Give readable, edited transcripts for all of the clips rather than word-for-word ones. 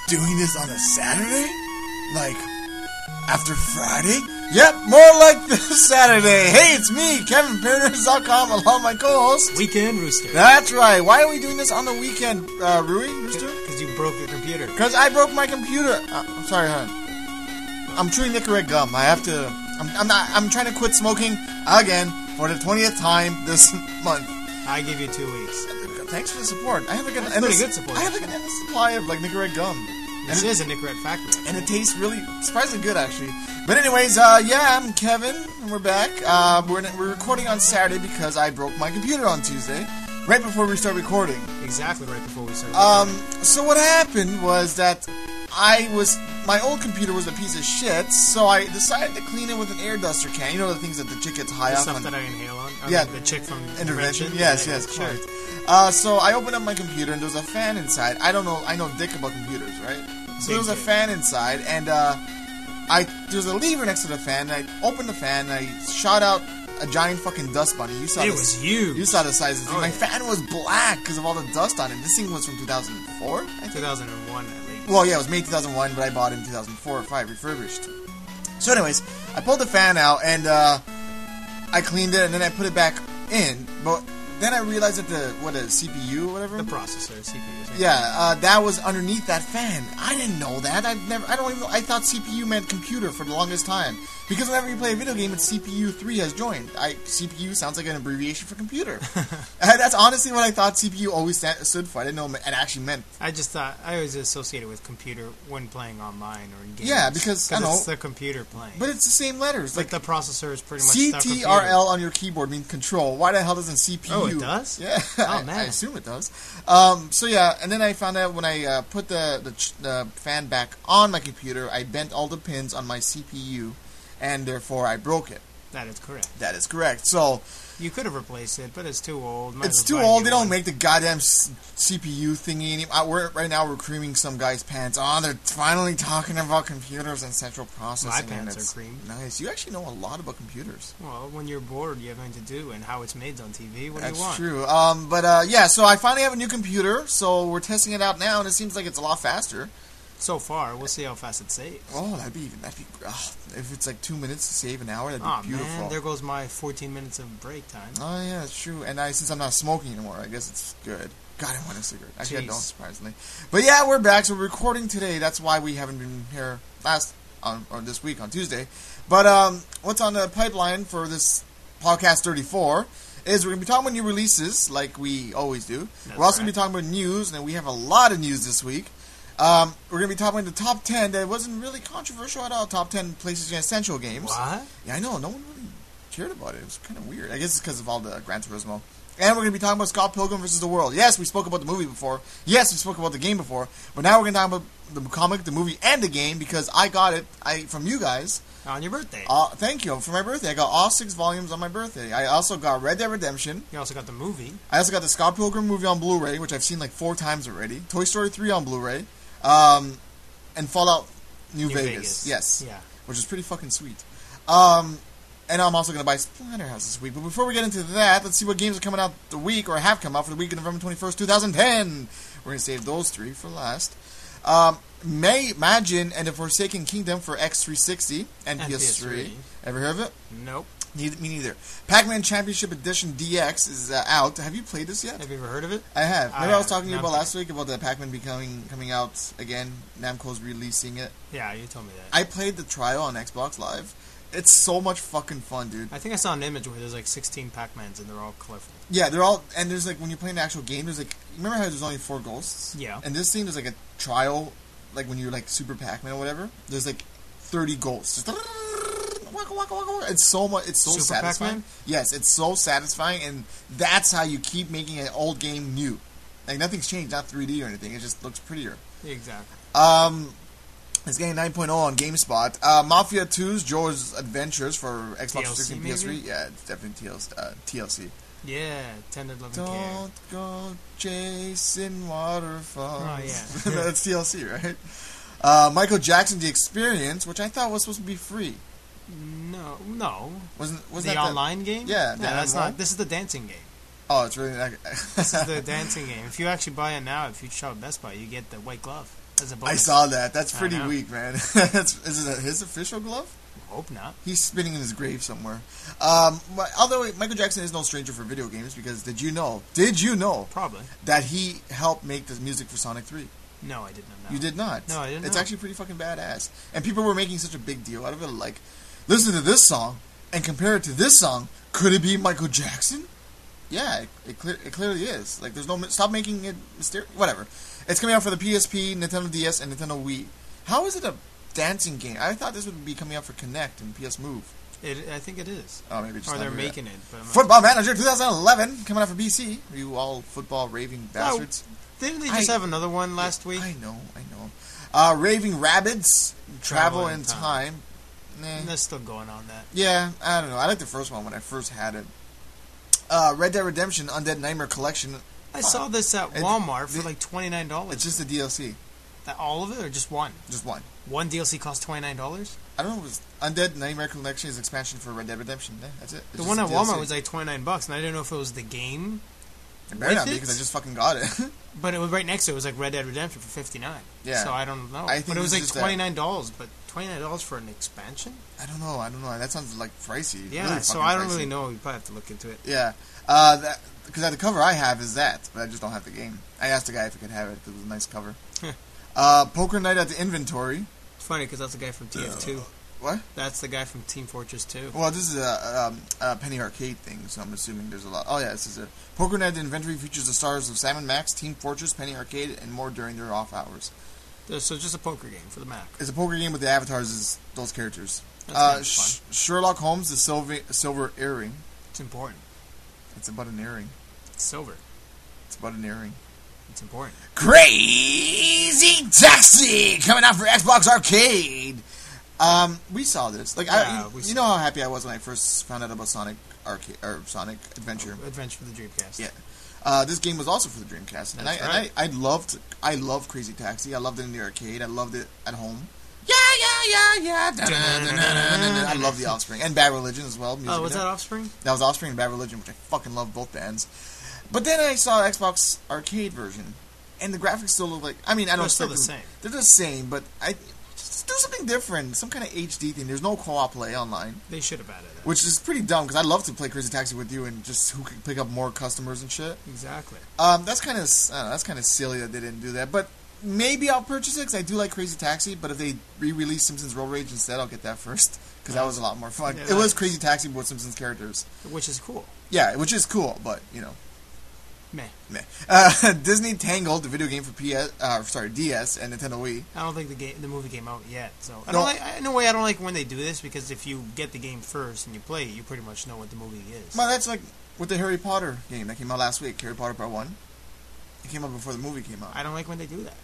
doing this on a Saturday? Like, after Friday? Yep, more like this Saturday. Hey, it's me, KevinParadise.com, along with my co-host, Weekend Rooster. That's right. Why are we doing this on the weekend, Rui, Rooster? Because you broke your computer. Because I broke my computer. I'm sorry, hon. I'm chewing Nicorette gum. I have to... I'm trying to quit smoking again for the 20th time this month. I give you 2 weeks. Thanks for the support. I have like pretty good support. I have like an endless supply of like Nicorette gum. This is a Nicorette factory. And it tastes really surprisingly good, actually. But anyways, yeah, I'm Kevin, and we're back. We're recording on Saturday because I broke my computer on Tuesday, right before we start recording. Exactly right before we started recording. So what happened was that my old computer was a piece of shit, so I decided to clean it with an air duster can. You know the things that the chick gets high off on? The stuff that I inhale on? Yeah. The chick from Intervention? Yes, sure. So I opened up my computer, and there was a fan inside. I know dick about computers, right? So there was a fan inside, and there was a lever next to the fan, and I opened the fan, and I shot out a giant fucking dust bunny. You saw was huge. You saw the size of the thing. Oh, my yeah. fan was black because of all the dust on it. This thing was from 2004, I think. 2001 at least. Well, yeah, it was made 2001, but I bought it in 2004 or 5, refurbished. So anyways, I pulled the fan out, and I cleaned it, and then I put it back in, but then I realized that the CPU or whatever? The processor, CPU. Yeah, that was underneath that fan. I didn't know that. I thought CPU meant computer for the longest time. Because whenever you play a video game, it's CPU 3 has joined. CPU sounds like an abbreviation for computer. That's honestly what I thought CPU always stood for. I didn't know it actually meant. I just thought, I always associated with computer when playing online or in games. Yeah, because, I know. It's the computer playing. But it's the same letters. Like the processor is pretty much CTRL on your keyboard means control. Why the hell doesn't CPU? Oh, it does? Yeah. Oh, man. I assume it does. So yeah, and then I found out when I put the fan back on my computer, I bent all the pins on my CPU, and therefore I broke it. That is correct. That is correct. So you could have replaced it, but it's too old. It's too old. They don't make the goddamn CPU thingy anymore. Right now we're creaming some guy's pants. Oh, they're finally talking about computers and central processing. My pants are creamed. Nice. You actually know a lot about computers. Well, when you're bored, you have nothing to do, and how it's made on TV. What do you That's want? true. Yeah, so I finally have a new computer, so we're testing it out now, and it seems like it's a lot faster. So far, we'll see how fast it saves. Oh, that'd be if it's like 2 minutes to save an hour, that'd be beautiful. Man, there goes my 14 minutes of break time. Oh yeah, it's true. And since I'm not smoking anymore, I guess it's good. God, I want a cigarette. Actually, I don't, surprisingly. But yeah, we're back. So we're recording today. That's why we haven't been here this week on Tuesday. But what's on the pipeline for this podcast 34 is we're gonna be talking about new releases, like we always do. We're also gonna be talking about news, and we have a lot of news this week. We're going to be talking about the top 10 that wasn't really controversial at all. Top 10 PlayStation Essential games. What? Yeah, I know. No one really cared about it. It was kind of weird. I guess it's because of all the Gran Turismo. And we're going to be talking about Scott Pilgrim vs. the World. Yes, we spoke about the movie before. Yes, we spoke about the game before. But now we're going to talk about the comic, the movie, and the game because I got it from you guys. On your birthday. Thank you. For my birthday. I got all 6 volumes on my birthday. I also got Red Dead Redemption. You also got the movie. I also got the Scott Pilgrim movie on Blu-ray, which I've seen like 4 times already. Toy Story 3 on Blu-ray. And Fallout New Vegas. Yes. Yeah. Which is pretty fucking sweet. And I'm also going to buy Splatterhouse this week. But before we get into that, let's see what games are coming out the week, or have come out for the week of November 21st, 2010. We're going to save those 3 for last. Imagine and the Forsaken Kingdom for X360 and PS3. Ever heard of it? Nope. Me neither. Pac-Man Championship Edition DX is out. Have you played this yet? Have you ever heard of it? I have. Remember I was talking to you about last week about the Pac-Man coming out again. Namco's releasing it. Yeah, you told me that. I played the trial on Xbox Live. It's so much fucking fun, dude. I think I saw an image where there's like 16 Pac-Mans and they're all colorful. Yeah, they're all, and there's like, when you're playing the actual game, there's like, remember how there's only 4 ghosts? Yeah. And this thing, there's like a trial, like when you're like Super Pac-Man or whatever, there's like 30 ghosts. Just it's so much. It's so Super satisfying. Pac-Man? Yes, it's so satisfying, and that's how you keep making an old game new. Like nothing's changed, not 3D or anything. It just looks prettier. Exactly. It's getting 9.0 on GameSpot. Mafia 2's Joe's Adventures for Xbox 360 and PS3. Maybe? Yeah, it's definitely TLC. Yeah, Tended Loving Care. Don't go chasing waterfalls. Oh, yeah. That's TLC, right? Michael Jackson The Experience, which I thought was supposed to be free. No. Was the that online game? Yeah, that's not. This is the dancing game. Oh, it's really not. This is the dancing game. If you actually buy it now, if you shop at Best Buy, you get the white glove. as a bonus. I saw that. That's pretty know. weak, man. Is it his official glove? Hope not. He's spinning in his grave somewhere. Although Michael Jackson is no stranger for video games, because did you know Probably. that he helped make the music for Sonic 3? No, I did not know. You did not. No, I didn't It's know. actually pretty fucking badass. And people were making such a big deal out of it. Like, listen to this song and compare it to this song. Could it be Michael Jackson? Yeah, it clearly is. Like, there's no... Stop making it mysterious. Whatever. It's coming out for the PSP, Nintendo DS, and Nintendo Wii. How is it a dancing game? I thought this would be coming out for Kinect and PS Move. I think it is. Oh, maybe just Or not they're yet. making it. But Football Manager 2011 coming out for PC. You all football raving bastards. Didn't they just have another one last week? I know. Raving Rabbids, Travel in Time. Nah. They're still going on that. Yeah, I don't know. I liked the first one when I first had it. Red Dead Redemption Undead Nightmare Collection. I saw this at Walmart for like $29. It's just a DLC. All of it, or just one? Just one. One DLC costs $29? I don't know. It was Undead Nightmare Collection is expansion for Red Dead Redemption. Yeah, that's it. It's The just one a at DLC. Walmart was like $29, and I didn't know if it was the game. It better not be with because it? I just fucking got it. But it was right next to it. It was like Red Dead Redemption for $59. Yeah. So I don't know. I think but it was like it's just $29. But $29 for an expansion? I don't know. That sounds like pricey. Yeah. Really So fucking I don't pricey. really know. You probably have to look into it. Yeah. Because the cover I have is that, but I just don't have the game. I asked the guy if he could have it because it was a nice cover. Poker Night at the Inventory. It's funny because that's the guy from TF2. What? That's the guy from Team Fortress 2. Well, this is a Penny Arcade thing, so I'm assuming there's a lot. Oh, yeah, this is a Poker Night at the Inventory features the stars of Sam & Max, Team Fortress, Penny Arcade, and more during their off hours. So just a poker game for the Mac. It's a poker game with the avatars as those characters. That's kind of fun. Sherlock Holmes, the silver earring. It's important. It's about an earring. It's silver. It's about an earring. It's important. Crazy Taxi coming out for Xbox Arcade. We saw this. Like, you know how happy I was when I first found out about Sonic Arcade or Sonic Adventure. Adventure for the Dreamcast. Yeah. This game was also for the Dreamcast, and That's right. I loved Crazy Taxi. I loved it in the arcade. I loved it at home. Yeah. I love the Offspring and Bad Religion as well. Oh, was that Offspring? That was Offspring and Bad Religion, which I fucking love both bands. But then I saw Xbox Arcade version, and the graphics still look like. I mean, I don't. They're still expect the them- same. They're the same, but just do something different, some kind of HD thing. There's no co-op play online, They should have added that. which is pretty dumb because I love to play Crazy Taxi with you and just who can pick up more customers and shit. Exactly. That's kind of silly that they didn't do that, but. Maybe I'll purchase it because I do like Crazy Taxi, but if they re-release Simpsons Road Rage instead, I'll get that first because that was a lot more fun. Yeah, it was Crazy Taxi but with Simpsons characters. Which is cool. Yeah, which is cool, but, you know. Meh. Disney Tangled, the video game for DS and Nintendo Wii. I don't think the movie came out yet, so I No. don't like. In a way, I don't like when they do this because if you get the game first and you play it, you pretty much know what the movie is. Well, that's like with the Harry Potter game that came out last week, Harry Potter Part 1. It came out before the movie came out. I don't like when they do that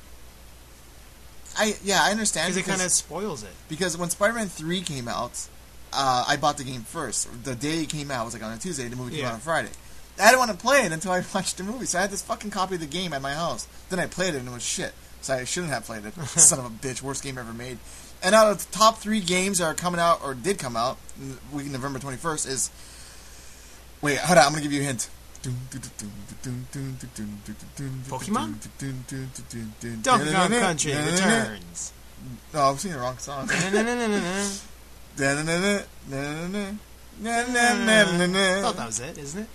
I understand because it kind of spoils it. because when Spider-Man 3 came out, I bought the game first. The day it came out was like on a Tuesday. The movie came out on Friday. I didn't want to play it until I watched the movie, so I had this fucking copy of the game at my house. Then I played it and it was shit. So I shouldn't have played it. Son of a bitch, worst game ever made. And out of the top 3 games that are coming out or did come out week November 21st is. Wait, hold on. I'm gonna give you a hint. Pokemon? Donkey Kong Country Returns. No, I'm singing the wrong song. Thought that was it, isn't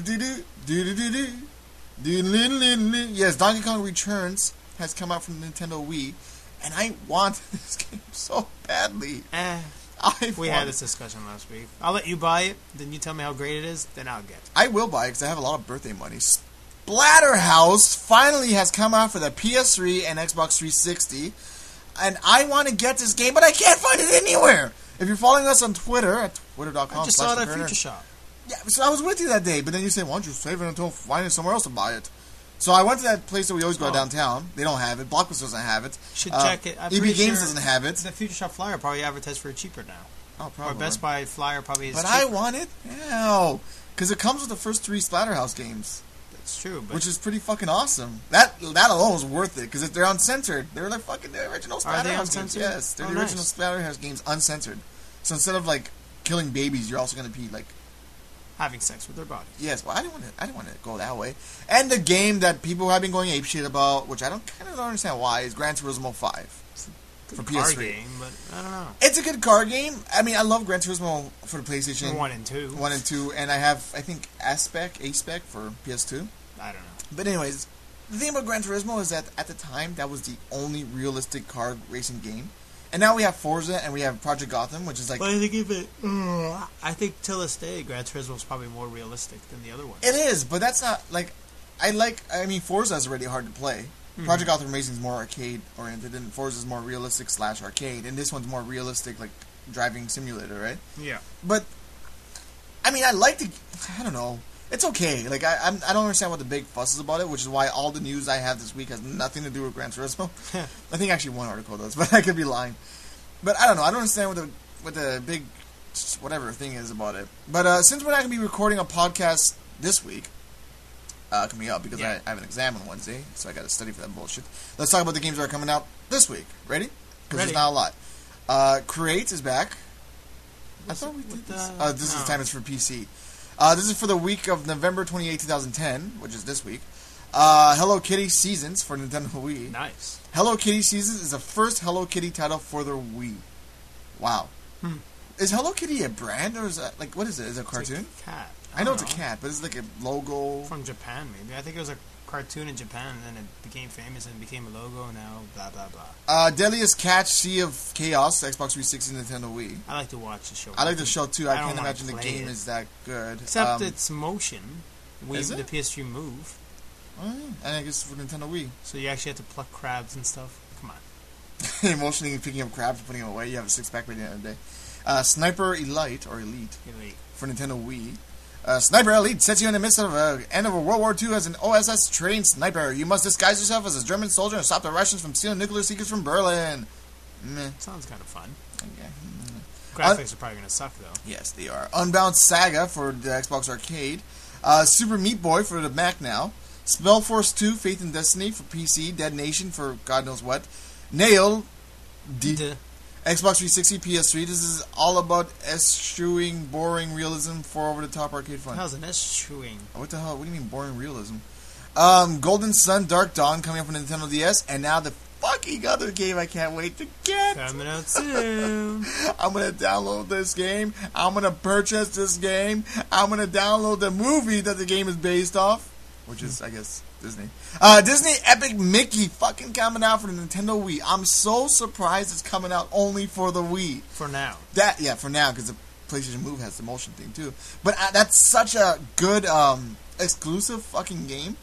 it? Yes, Donkey Kong Returns has come out from Nintendo Wii, and I want this game so badly. We had this discussion last week. I'll let you buy it, then you tell me how great it is, then I'll get it. I will buy it because I have a lot of birthday money. Splatterhouse finally has come out for the PS3 and Xbox 360, and I want to get this game, but I can't find it anywhere. If you're following us on Twitter at twitter.com/. I just saw it at Future Shop. Yeah, so I was with you that day, but then you said, why don't you save it until finding somewhere else to buy it? So I went to that place that we always go downtown. They don't have it. Blockbuster doesn't have it. Should check it. I'm EB pretty Games sure doesn't have it. The Future Shop flyer probably advertised for it cheaper now. Oh, probably. Or Best Buy flyer probably is But cheaper. I want it now. Because it comes with the first 3 Splatterhouse games. That's true. But Which is pretty fucking awesome. That alone is worth it. Because they're uncensored. They're like fucking the original Splatterhouse Are they games. uncensored? Yes, they're the nice. original Splatterhouse games uncensored. So instead of like killing babies, you're also going to be like... having sex with their bodies. Yes, well, I didn't want to go that way. And the game that people have been going apeshit about, which I don't understand why, is Gran Turismo 5 for PS3. Game, but I don't know. It's a good car game. I mean, I love Gran Turismo for the PlayStation 1 and 2. 1 and 2, and I have, I think, A-Spec for PS2. I don't know. But anyways, the thing about Gran Turismo is that at the time, that was the only realistic car racing game. And now we have Forza and we have Project Gotham, which is like... But I think if it... I think till this day, Gran Turismo is probably more realistic than the other ones. It is, but that's not, like... I mean, Forza is already hard to play. Mm-hmm. Project Gotham Racing is more arcade-oriented, and Forza is more realistic / arcade, and this one's more realistic, like, driving simulator, right? Yeah. But, I mean, I like the... I don't know. It's okay. Like, I don't understand what the big fuss is about it, which is why all the news I have this week has nothing to do with Gran Turismo. I think actually one article does, but I could be lying. But I don't know. I don't understand what the big whatever thing is about it. But since we're not going to be recording a podcast this week, coming up, because I have an exam on Wednesday, so I got to study for that bullshit. Let's talk about the games that are coming out this week. Ready? Because there's not a lot. Create is back. I thought we did this. This time it's for PC. This is for the week of November 28, 2010, which is this week. Hello Kitty Seasons for Nintendo Wii. Nice. Hello Kitty Seasons is the first Hello Kitty title for the Wii. Wow. Is Hello Kitty a brand, or is that, like, what is it? Is it a cartoon? It's a cat. I know it's a cat, but it's like a logo. From Japan, maybe. I think it was a cartoon in Japan, and then it became famous and became a logo, and now blah, blah, blah. Deadliest Catch, Sea of Chaos, Xbox 360, Nintendo Wii. I like to watch the show. I like the show, too. I can't imagine the game is that good. Except it's motion. Is it? The PS3 Move. Oh, yeah. And I guess for Nintendo Wii. So you actually have to pluck crabs and stuff. Come on. Emotionally picking up crabs and putting them away. You have a six-pack by the end of the day. Sniper Elite, or Elite, for Nintendo Wii. Sniper Elite sets you in the midst of end of World War II as an OSS-trained sniper. You must disguise yourself as a German soldier and stop the Russians from stealing nuclear secrets from Berlin. Meh. Sounds kind of fun. Okay. Graphics are probably going to suck, though. Yes, they are. Unbound Saga for the Xbox Arcade. Super Meat Boy for the Mac now. Spellforce 2, Faith and Destiny for PC. Dead Nation for God knows what. Nail, Xbox 360, PS3. This is all about eschewing boring realism for over-the-top arcade fun. How's an eschewing? What the hell? What do you mean boring realism? Golden Sun Dark Dawn coming up on Nintendo DS, and now the fucking other game I can't wait to get. Coming out soon. I'm going to download this game. I'm going to purchase this game. I'm going to download the movie that the game is based off, which is, I guess, Disney. Disney Epic Mickey fucking coming out for the Nintendo Wii. I'm so surprised it's coming out only for the Wii. For now. For now, because the PlayStation Move has the motion thing too. But that's such a good exclusive fucking game.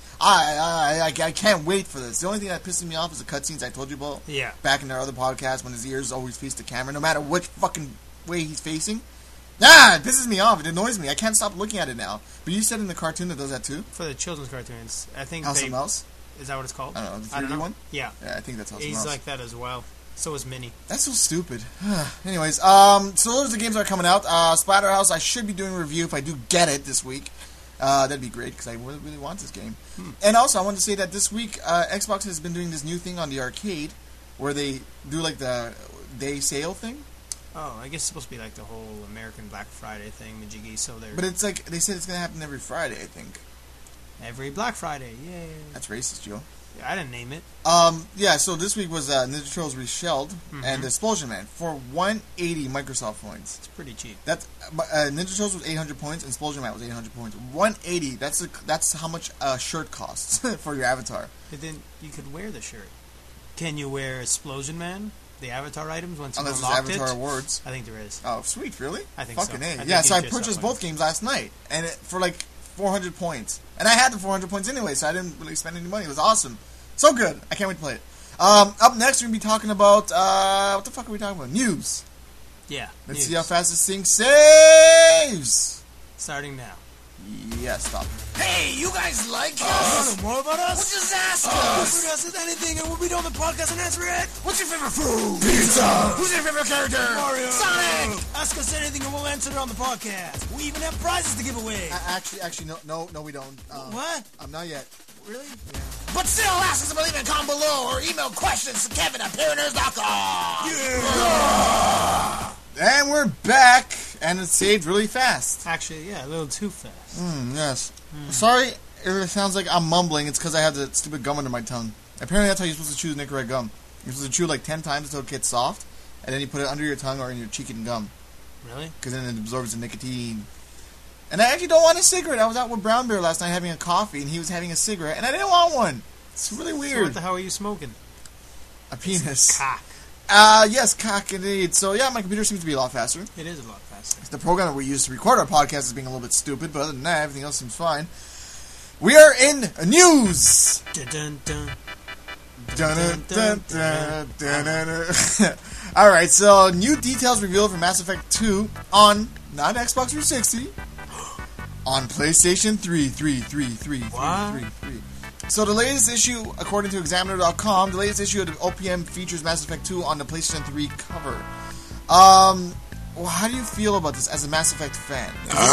I can't wait for this. The only thing that pisses me off is the cutscenes I told you about. Yeah. Back in our other podcast when his ears always face the camera, no matter which fucking way he's facing. It pisses me off. It annoys me. I can't stop looking at it now. But you said in the cartoon that does that too? For the children's cartoons. I think House of Mouse? Is that what it's called? I don't know. The 3D one? Yeah. Yeah, I think that's House of Mouse. He's like that as well. So is Minnie. That's so stupid. Anyways, so those are the games that are coming out. Splatterhouse, I should be doing a review if I do get it this week. That'd be great, because I really, really want this game. And also, I wanted to say that this week, Xbox has been doing this new thing on the arcade, where they do like the day sale thing. Oh, I guess it's supposed to be like the whole American Black Friday thing, Majiggy, so they're... But it's like, they said it's going to happen every Friday, I think. Every Black Friday, yay. That's racist, Joe. Yeah, I didn't name it. So this week was Ninja Turtles Reshelled and Explosion Man for 180 Microsoft points. It's pretty cheap. That's Ninja Turtles was 800 points and Explosion Man was 800 points. 180, that's how much a shirt costs for your avatar. But then you could wear the shirt. Can you wear Explosion Man? The Avatar items once you unlocked it? Unless there's Avatar awards. I think there is. Oh, sweet, really? I think fucking so. Yeah, so I purchased both games last night, and for like 400 points. And I had the 400 points anyway, so I didn't really spend any money. It was awesome. So good. I can't wait to play it. Up next, we're going to be talking about, what the fuck are we talking about? News. Yeah, Let's see how fast this thing saves. Starting now. Yeah, stop. Hey, you guys like us? Want to know more about us? Well, just ask us. If we ask us anything, and we'll be on the podcast and answer it. What's your favorite food? Pizza. Who's your favorite character? Mario. Sonic. Ask us anything, and we'll answer it on the podcast. We even have prizes to give away. Actually, no, we don't. What? Not yet. Really? Yeah. But still, ask us to leave a comment below or email questions to Kevin@ParaNerds.com. Yeah. And we're back. and it saved really fast. Actually, yeah, a little too fast. Yes. Sorry if it sounds like I'm mumbling. It's because I have the stupid gum under my tongue. Apparently, that's how you're supposed to chew Nicorette gum. You're supposed to chew like 10 times until it gets soft, and then you put it under your tongue or in your cheek and gum. Really? Because then it absorbs the nicotine. And I actually don't want a cigarette. I was out with Brown Bear last night having a coffee, and he was having a cigarette, and I didn't want one. It's really weird. So what the hell are you smoking? A penis. Cock. Yes, cock indeed. So yeah, my computer seems to be a lot faster. It is a lot faster. The program that we use to record our podcast is being a little bit stupid, but other than that, everything else seems fine. We are in news. Dun, dun, dun. Dun, dun, dun, dun, dun, dun. All right, so new details revealed for Mass Effect 2 on not Xbox 360, on PlayStation 3. What? So the latest issue, according to Examiner.com, the latest issue of the OPM features Mass Effect 2 on the PlayStation 3 cover. Well, how do you feel about this as a Mass Effect fan?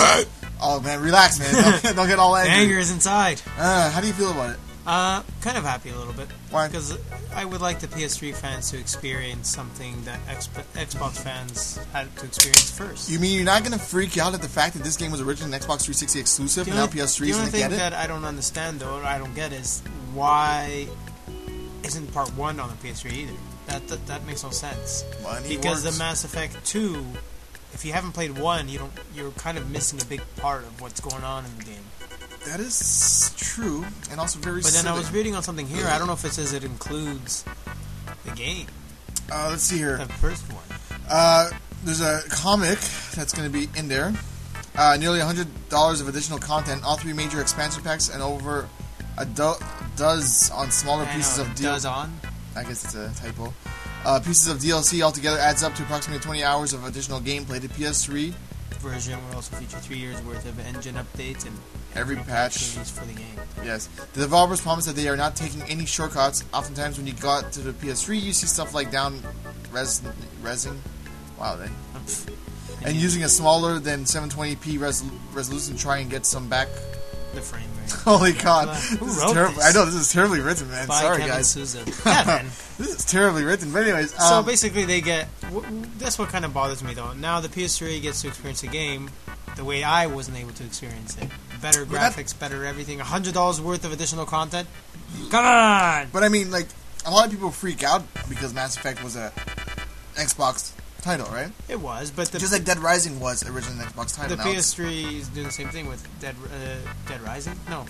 Oh man, relax, man. Don't get all angry. Anger is inside. How do you feel about it? Kind of happy a little bit. Why? Because I would like the PS3 fans to experience something that Xbox fans had to experience first. You mean you're not going to freak out at the fact that this game was originally an Xbox 360 exclusive and now PS3 is going to get it? The only thing that I don't understand, though, or I don't get is why isn't Part 1 on the PS3 either? That makes no sense. Because the Mass Effect 2, if you haven't played 1, you're kind of missing a big part of what's going on in the game. That is true, and also very But then silly. I was reading on something here. I don't know if it says it includes the game. Let's see here. The first one. There's a comic that's going to be in there. Nearly $100 of additional content, all 3 major expansion packs, and over a dozen on smaller pieces of DLC. Does on? I guess it's a typo. Pieces of DLC altogether adds up to approximately 20 hours of additional gameplay. The PS3 version will also feature 3 years worth of engine updates and every patch for the game. Yes. The developers promise that they are not taking any shortcuts. Oftentimes when you got to the PS3, you see stuff like resing. Wow, and using a smaller than 720p resolution to try and get some back. The frame rate. Holy God. Who this wrote is terrible. this? I know, this is terribly written, man. By Sorry, Kevin guys. Sousa. Kevin. This is terribly written. But anyways. So basically they get... That's what kind of bothers me, though. Now the PS3 gets to experience the game the way I wasn't able to experience it. Better graphics, better everything. $100 worth of additional content. Come on! But I mean, like, a lot of people freak out because Mass Effect was a Xbox title, right? It was, but just like Dead Rising was originally an Xbox title. The PS3 is doing the same thing with Dead Rising? No.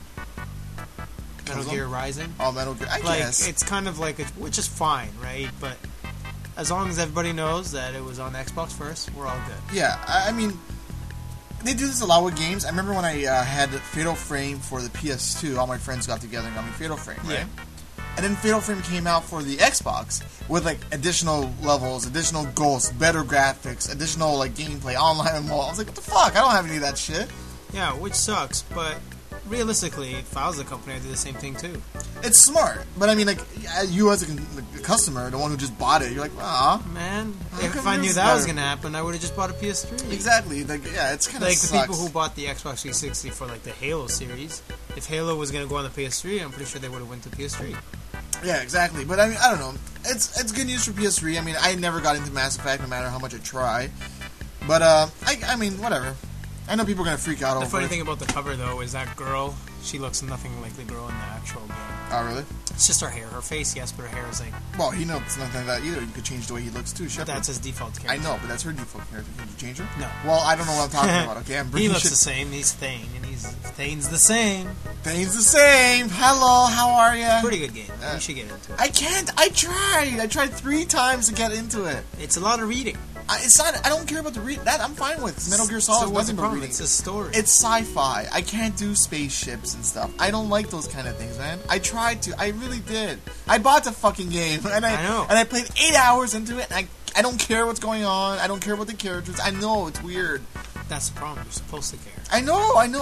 Metal Gear Rising? Oh, Metal Gear. I guess. It's kind of like, which is fine, right? But as long as everybody knows that it was on Xbox first, we're all good. Yeah, I mean, they do this a lot with games. I remember when I had Fatal Frame for the PS2, all my friends got together and got me Fatal Frame, right? Yeah. And then Fatal Frame came out for the Xbox with, like, additional levels, additional ghosts, better graphics, additional, like, gameplay, online mode. I was like, what the fuck? I don't have any of that shit. Yeah, which sucks, but realistically, if I was a company, I'd do the same thing, too. It's smart, but I mean, like, you as a customer, the one who just bought it, you're like, ah. Man, if I knew that was going to happen, I would have just bought a PS3. Exactly. Like, yeah, it's kind of like sucks. The people who bought the Xbox 360 for, like, the Halo series, if Halo was going to go on the PS3, I'm pretty sure they would have went to PS3. Yeah, exactly. But I mean, I don't know. It's good news for PS3. I mean, I never got into Mass Effect, no matter how much I try. But I mean, whatever. I know people are gonna freak out over it. The funny thing about the cover, though, is that girl. She looks nothing like the girl in the actual game. Oh, really? It's just her hair. Her face, yes, but her hair is like... Well, he knows it's nothing like that either. You could change the way he looks, too. But that's his default character. I know, but that's her default character. Can you change her? No. Well, I don't know what I'm talking about, okay? He looks the same. He's Thane, and Thane's the same. Thane's the same. Hello, how are you? Pretty good game. You should get into it. I can't. I tried. I tried 3 times to get into it. It's a lot of reading. It's not. I don't care about the read. That I'm fine with. Metal Gear Solid wasn't about reading. It's a story. It's sci-fi. I can't do spaceships and stuff. I don't like those kind of things, man. I tried to. I really did. I bought the fucking game, and I know. And I played 8 hours into it, and I don't care what's going on. I don't care about the characters. I know it's weird. That's the problem. You're supposed to care. I know. I'm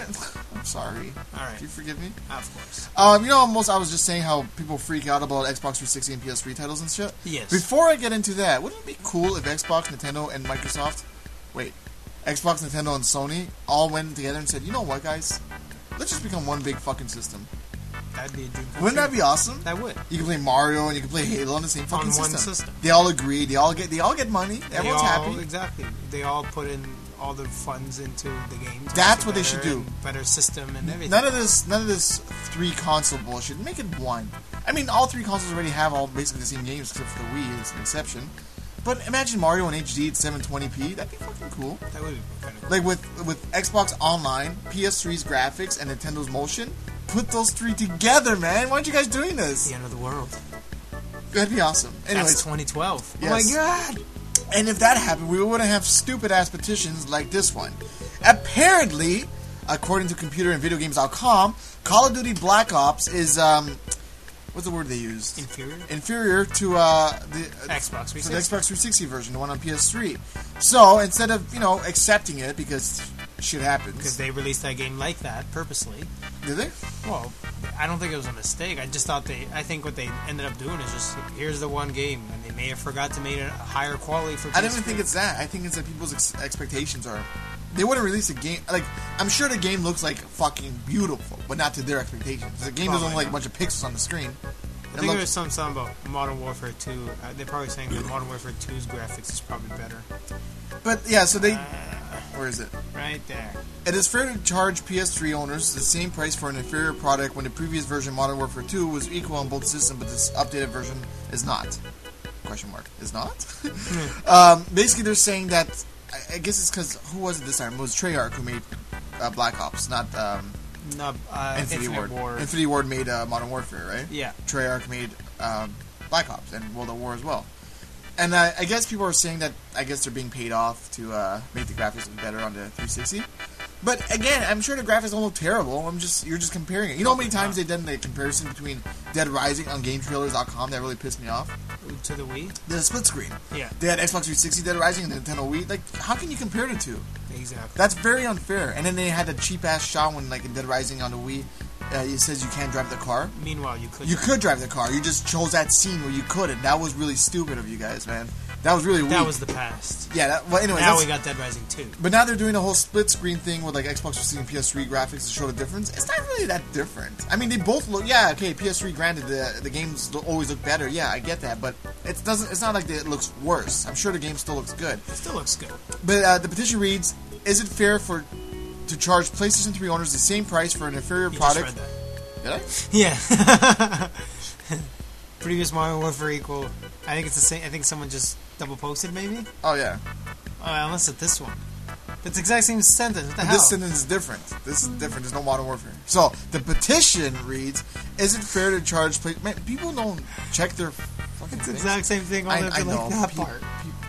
sorry. All right. Do you forgive me? Of course. You know, I was just saying how people freak out about Xbox 360 and PS3 titles and shit. Yes. Before I get into that, wouldn't it be cool if Xbox, Nintendo, and Microsoft, Xbox, Nintendo, and Sony all went together and said, you know what, guys? Let's just become one big fucking system. That'd be a dream. Wouldn't that be awesome? That would. You can play Mario and you can play Halo on the same fucking one system. They all agree. They all get money. Everyone's happy. Exactly. They all put in all the funds into the game. That's what they should do. Better system and everything. None of this 3 console bullshit. Make it 1. I mean, all 3 consoles already have all basically the same games except for the Wii. It's an exception. But imagine Mario in HD at 720p. That'd be fucking cool. That would be kind of cool. Like with Xbox Online, PS3's graphics, and Nintendo's motion. Put those 3 together, man. Why aren't you guys doing this? The end of the world. That'd be awesome. Anyways, that's 2012. Yes. Oh my god. And if that happened, we wouldn't have stupid-ass petitions like this one. Apparently, according to computerandvideogames.com, Call of Duty Black Ops is, what's the word they used? Inferior to the Xbox 360. The Xbox 360 version, the one on PS3. So, instead of, accepting it, because shit happens. Because they released that game like that, purposely. Did they? Well, I don't think it was a mistake. I just thought I think what they ended up doing is just, here's the one game, and they may have forgot to make it a higher quality for PS3. I don't even think it's that. I think it's that people's expectations are... They wouldn't release a game... Like, I'm sure the game looks like fucking beautiful, but not to their expectations. The game doesn't look like a bunch of pixels on the screen. I think there's something about Modern Warfare 2. They're probably saying that Modern Warfare 2's graphics is probably better. But, yeah, so they... Where is it? Right there. It is fair to charge PS3 owners the same price for an inferior product when the previous version, Modern Warfare 2, was equal on both systems, but this updated version is not. Question mark. Is not? Basically, they're saying that... I guess it's because... Who was it this time? It was Treyarch who made Black Ops, not... Infinity Ward. Infinity Ward made Modern Warfare, right? Yeah. Treyarch made Black Ops and World at War as well. And I guess people are saying that I guess they're being paid off to make the graphics look better on the 360. But again, I'm sure the graphics don't look terrible. You're just comparing it. You know how many times they've done the comparison between Dead Rising on GameTrailers.com that really pissed me off? To the Wii? The split screen. Yeah. They had Xbox 360 Dead Rising and the Nintendo Wii. Like, how can you compare the two? Exactly. That's very unfair. And then they had a cheap ass shot when, like, in Dead Rising on the Wii, it says you can't drive the car. Meanwhile, you could. You could drive the car. You just chose that scene where you couldn't. That was really stupid of you guys, man. That was really weak. That was the past. Yeah. Anyway, now we got Dead Rising 2. But now they're doing a whole split screen thing with like Xbox 360 and PS3 graphics to show the difference. It's not really that different. I mean, they both look. Yeah, okay. PS3, granted, the games always look better. Yeah, I get that, but it doesn't. It's not like it looks worse. I'm sure the game still looks good. It still looks good. But the petition reads: is it fair to charge PlayStation 3 owners the same price for an inferior product? Just read that. Did I? Yeah. Previous Modern Warfare equal. I think it's the same. I think someone just double posted, maybe. Oh yeah. Unless it's this one. It's the exact same sentence. What the hell? This sentence is different. This is different. There's no Modern Warfare. So the petition reads: is it fair to charge? Man, people don't check their fucking. It's the exact same thing. I know. Like that part.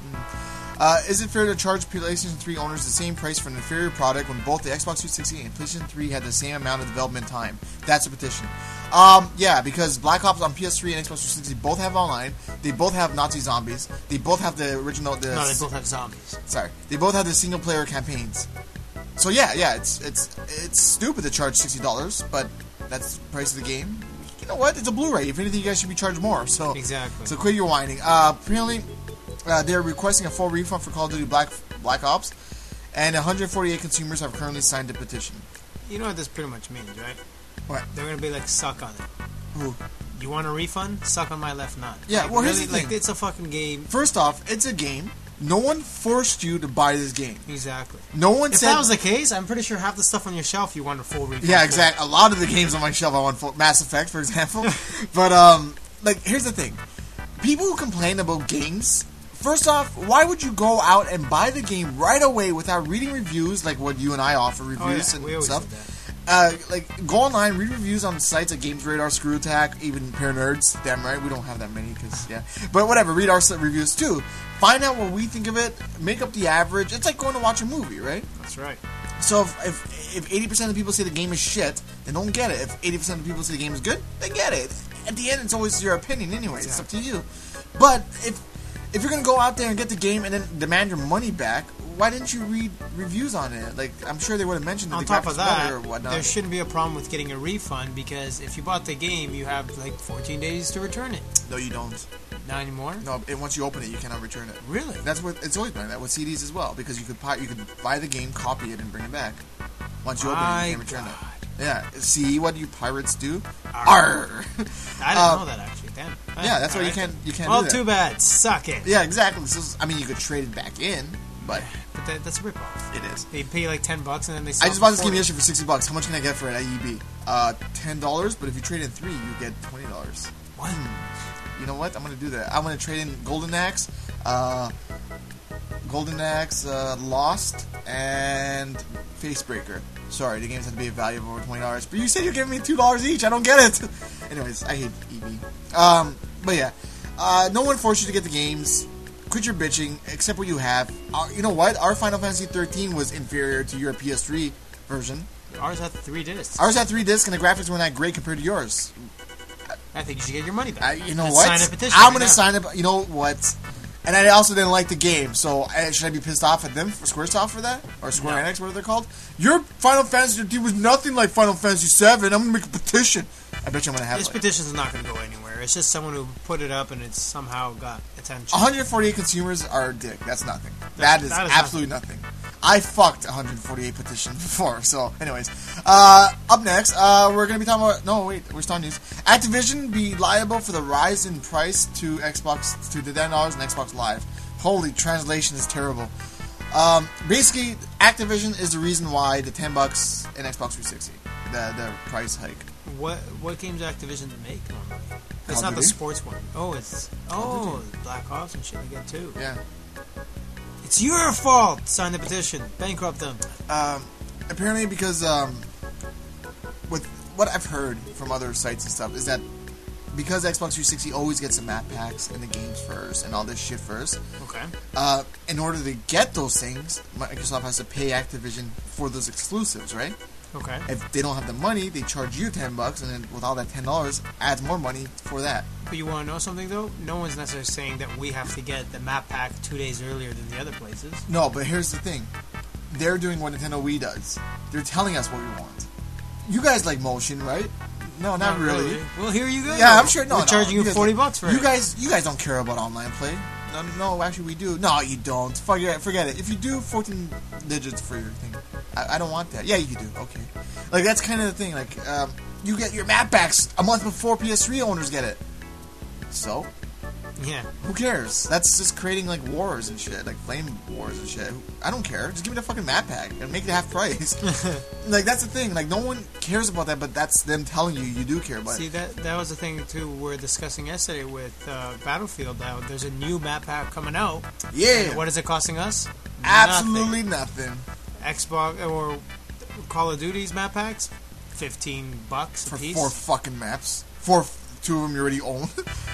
Is it fair to charge PlayStation 3 owners the same price for an inferior product when both the Xbox 360 and PlayStation 3 had the same amount of development time? That's a petition. Yeah, because Black Ops on PS3 and Xbox 360 both have online. They both have Nazi zombies. They both have the original... No, they both have zombies. Sorry. They both have the single-player campaigns. So yeah, it's stupid to charge $60, but that's the price of the game. You know what? It's a Blu-ray. If anything, you guys should be charged more. So exactly. So quit your whining. Apparently... they're requesting a full refund for Call of Duty Black Ops, and 148 consumers have currently signed the petition. You know what this pretty much means, right? What? They're going to be like, suck on it. Who? You want a refund? Suck on my left nut. Yeah, like, well, really, here's the thing. Like, it's a fucking game. First off, it's a game. No one forced you to buy this game. Exactly. No one said... If that was the case, I'm pretty sure half the stuff on your shelf you want a full refund. Yeah, exactly. A lot of the games on my shelf I want full... Mass Effect, for example. But, like, here's the thing. People who complain about games... First off, why would you go out and buy the game right away without reading reviews, like what you and I offer reviews and stuff? Like, go online, read reviews on sites like Games Radar, Screw Attack, even Pair Nerds. Damn right, we don't have that many, because, yeah. But whatever, read our reviews too. Find out what we think of it, make up the average. It's like going to watch a movie, right? That's right. So if 80% of the people say the game is shit, then don't get it. If 80% of the people say the game is good, then get it. At the end, it's always your opinion anyway. Exactly. It's up to you. But if you're going to go out there and get the game and then demand your money back, why didn't you read reviews on it? Like, I'm sure they would have mentioned that on the top graphics of that, better or whatnot. There shouldn't be a problem with getting a refund, because if you bought the game, you have like 14 days to return it. No, you don't. Not anymore? No, once you open it, you cannot return it. Really? That's what it's always been that with CDs as well, because you could buy the game, copy it, and bring it back. Once you open it, you can't return it. Yeah. See what you pirates do? Arr! I didn't know that, actually. Damn. Yeah, that's why you can't do that. Well, too bad. Suck it. Yeah, exactly. So, I mean, you could trade it back in, but... But that's a ripoff. It is. They pay like $10 and then they sell I just bought this game yesterday for $60. How much can I get for it at EB? $10, but if you trade in 3, you get $20. What? You know what? I'm going to do that. I'm going to trade in Golden Axe, Lost, and Facebreaker. Sorry, the games have to be a value of over $20. But you said you're giving me $2 each. I don't get it. Anyways, I hate EB. But yeah, no one forced you to get the games. Quit your bitching. Accept what you have. You know what? Our Final Fantasy 13 was inferior to your PS3 version. Ours had 3 discs. Ours had 3 discs, and the graphics were not great compared to yours. I think you should get your money back. You know what? Sign a petition. I'm going to sign up. You know what? And I also didn't like the game, so should I be pissed off at them, for Squaresoft, for that? Or Square Enix, whatever they're called? Your Final Fantasy 13 was nothing like Final Fantasy 7. I'm going to make a petition. I bet you I'm going to have this petition's not going to go anywhere. It's just someone who put it up and it's somehow got attention. 148 consumers are a dick. That's nothing. That is absolutely nothing. I fucked 148 petitions before. So, anyways. Up next, we're going to be talking about... No, wait. We're starting news. Activision be liable for the rise in price to Xbox, to the $10 and Xbox Live. Holy, translation is terrible. Basically, Activision is the reason why the $10 in Xbox 360. The price hike. What games Activision make normally? It's not the sports one. Oh, it's Black Ops and shit again too. Yeah. It's your fault. Sign the petition. Bankrupt them. Apparently, because with what I've heard from other sites and stuff is that because Xbox 360 always gets the map packs and the games first and all this shit first. Okay. In order to get those things, Microsoft has to pay Activision for those exclusives, right? Okay. If they don't have the money, they charge you $10, and then with all that $10, adds more money for that. But you want to know something, though? No one's necessarily saying that we have to get the map pack 2 days earlier than the other places. No, but here's the thing. They're doing what Nintendo Wii does. They're telling us what we want. You guys like motion, right? No, not really. Well, here you go. Yeah, I'm sure. No, we're charging you $40 for it. You guys don't care about online play. No, actually we do. No, you don't. Forget it. If you do 14 digits for your thing, I don't want that. Yeah, you do. Okay. Like, that's kind of the thing. Like, you get your map packs a month before PS3 owners get it. So? Yeah. Who cares? That's just creating, like, wars and shit. Like, flame wars and shit. I don't care. Just give me the fucking map pack and make it half price. Like, that's the thing. Like, no one cares about that, but that's them telling you do care about it. See, that was the thing, too, we were discussing yesterday with Battlefield. Now, there's a new map pack coming out. Yeah. And what is it costing us? Absolutely nothing. Xbox or Call of Duty's map packs, $15 a piece. For 4 fucking maps. 2 of them you already own.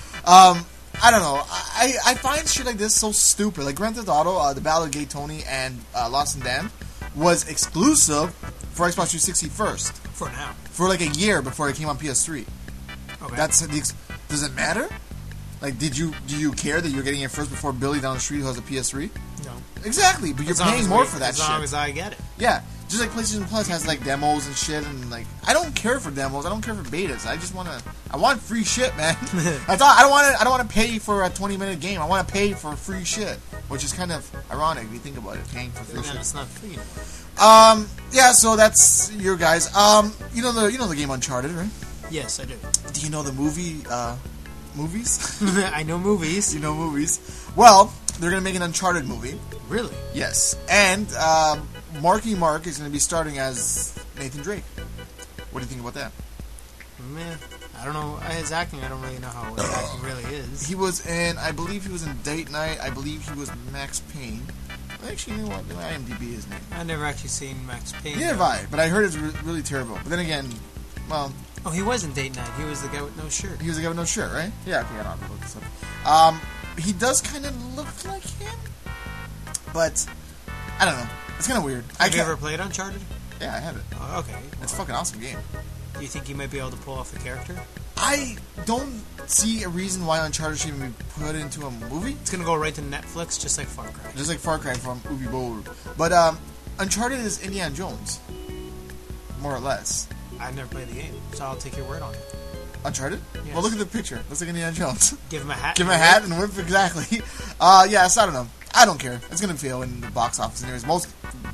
I don't know. I find shit like this so stupid. Like Grand Theft Auto, the Battle of Gay Tony, and Lost and Damned was exclusive for Xbox 360 first. For now. For like a year before it came on PS3. Okay. Does it matter? Like, do you care that you're getting it first before Billy down the street who has a PS3? No. Exactly, but you're paying more for that shit. As long as I get it. Yeah. Just like PlayStation Plus has like demos and shit, and like I don't care for demos, I don't care for betas. I want free shit, man. I don't want to pay for a 20-minute game. I want to pay for free shit, which is kind of ironic if you think about it, paying for free shit. It's not free anymore. Yeah, so that's your guys. You know the game Uncharted, right? Yes, I do. Do you know the movie movies? I know movies. You know movies. Well, they're gonna make an Uncharted movie. Really? Yes, and Marky Mark is going to be starting as Nathan Drake. What do you think about that? Man, I don't know. His acting, I don't really know how his acting really is. I believe he was in Date Night. I believe he was Max Payne. Actually, you know what? IMDb his name. I've never actually seen Max Payne. Neither have I, but I heard it's really terrible. But then again, well... Oh, he was in Date Night. He was the guy with no shirt. He was the guy with no shirt, right? Yeah, okay, I don't have to look this up. He does kind of look like him, but I don't know. It's kind of weird. Have you ever played Uncharted? Yeah, I have it. Oh, okay. Well, it's a fucking awesome game. Do you think you might be able to pull off the character? I don't see a reason why Uncharted should even be put into a movie. It's going to go right to Netflix, just like Far Cry. Just like Far Cry from Ubi Bowl. But Uncharted is Indiana Jones. More or less. I've never played the game, so I'll take your word on it. Uncharted? Yes. Well, look at the picture. Looks like Indiana Jones. Give him a hat. Give him a hat and whip, exactly. Yes, I don't know. I don't care. It's going to fail in the box office anyways. Most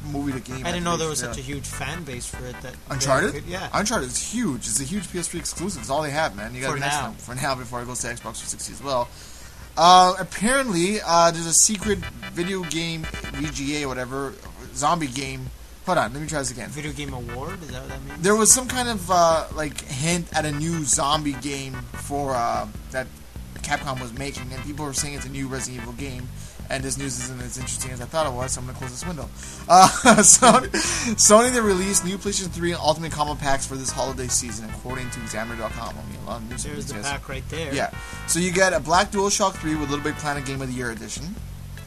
movie to game. I didn't know there was such a huge fan base for it. That Uncharted? Yeah. Uncharted is huge. It's a huge PS3 exclusive. It's all they have, man. You gotta be nice to them. For now, before it goes to Xbox 360 as well. Apparently, there's a secret video game, VGA or whatever, zombie game. Hold on, let me try this again. Video Game Award? Is that what that means? There was some kind of, hint at a new zombie game for, that Capcom was making, and people were saying it's a new Resident Evil game, and this news isn't as interesting as I thought it was, so I'm going to close this window. Sony they released new PlayStation 3 Ultimate Combo Packs for this holiday season, according to Examiner.com. A lot of news. There's the pack right there. Yeah. So you get a black DualShock 3 with Little Big Planet Game of the Year edition,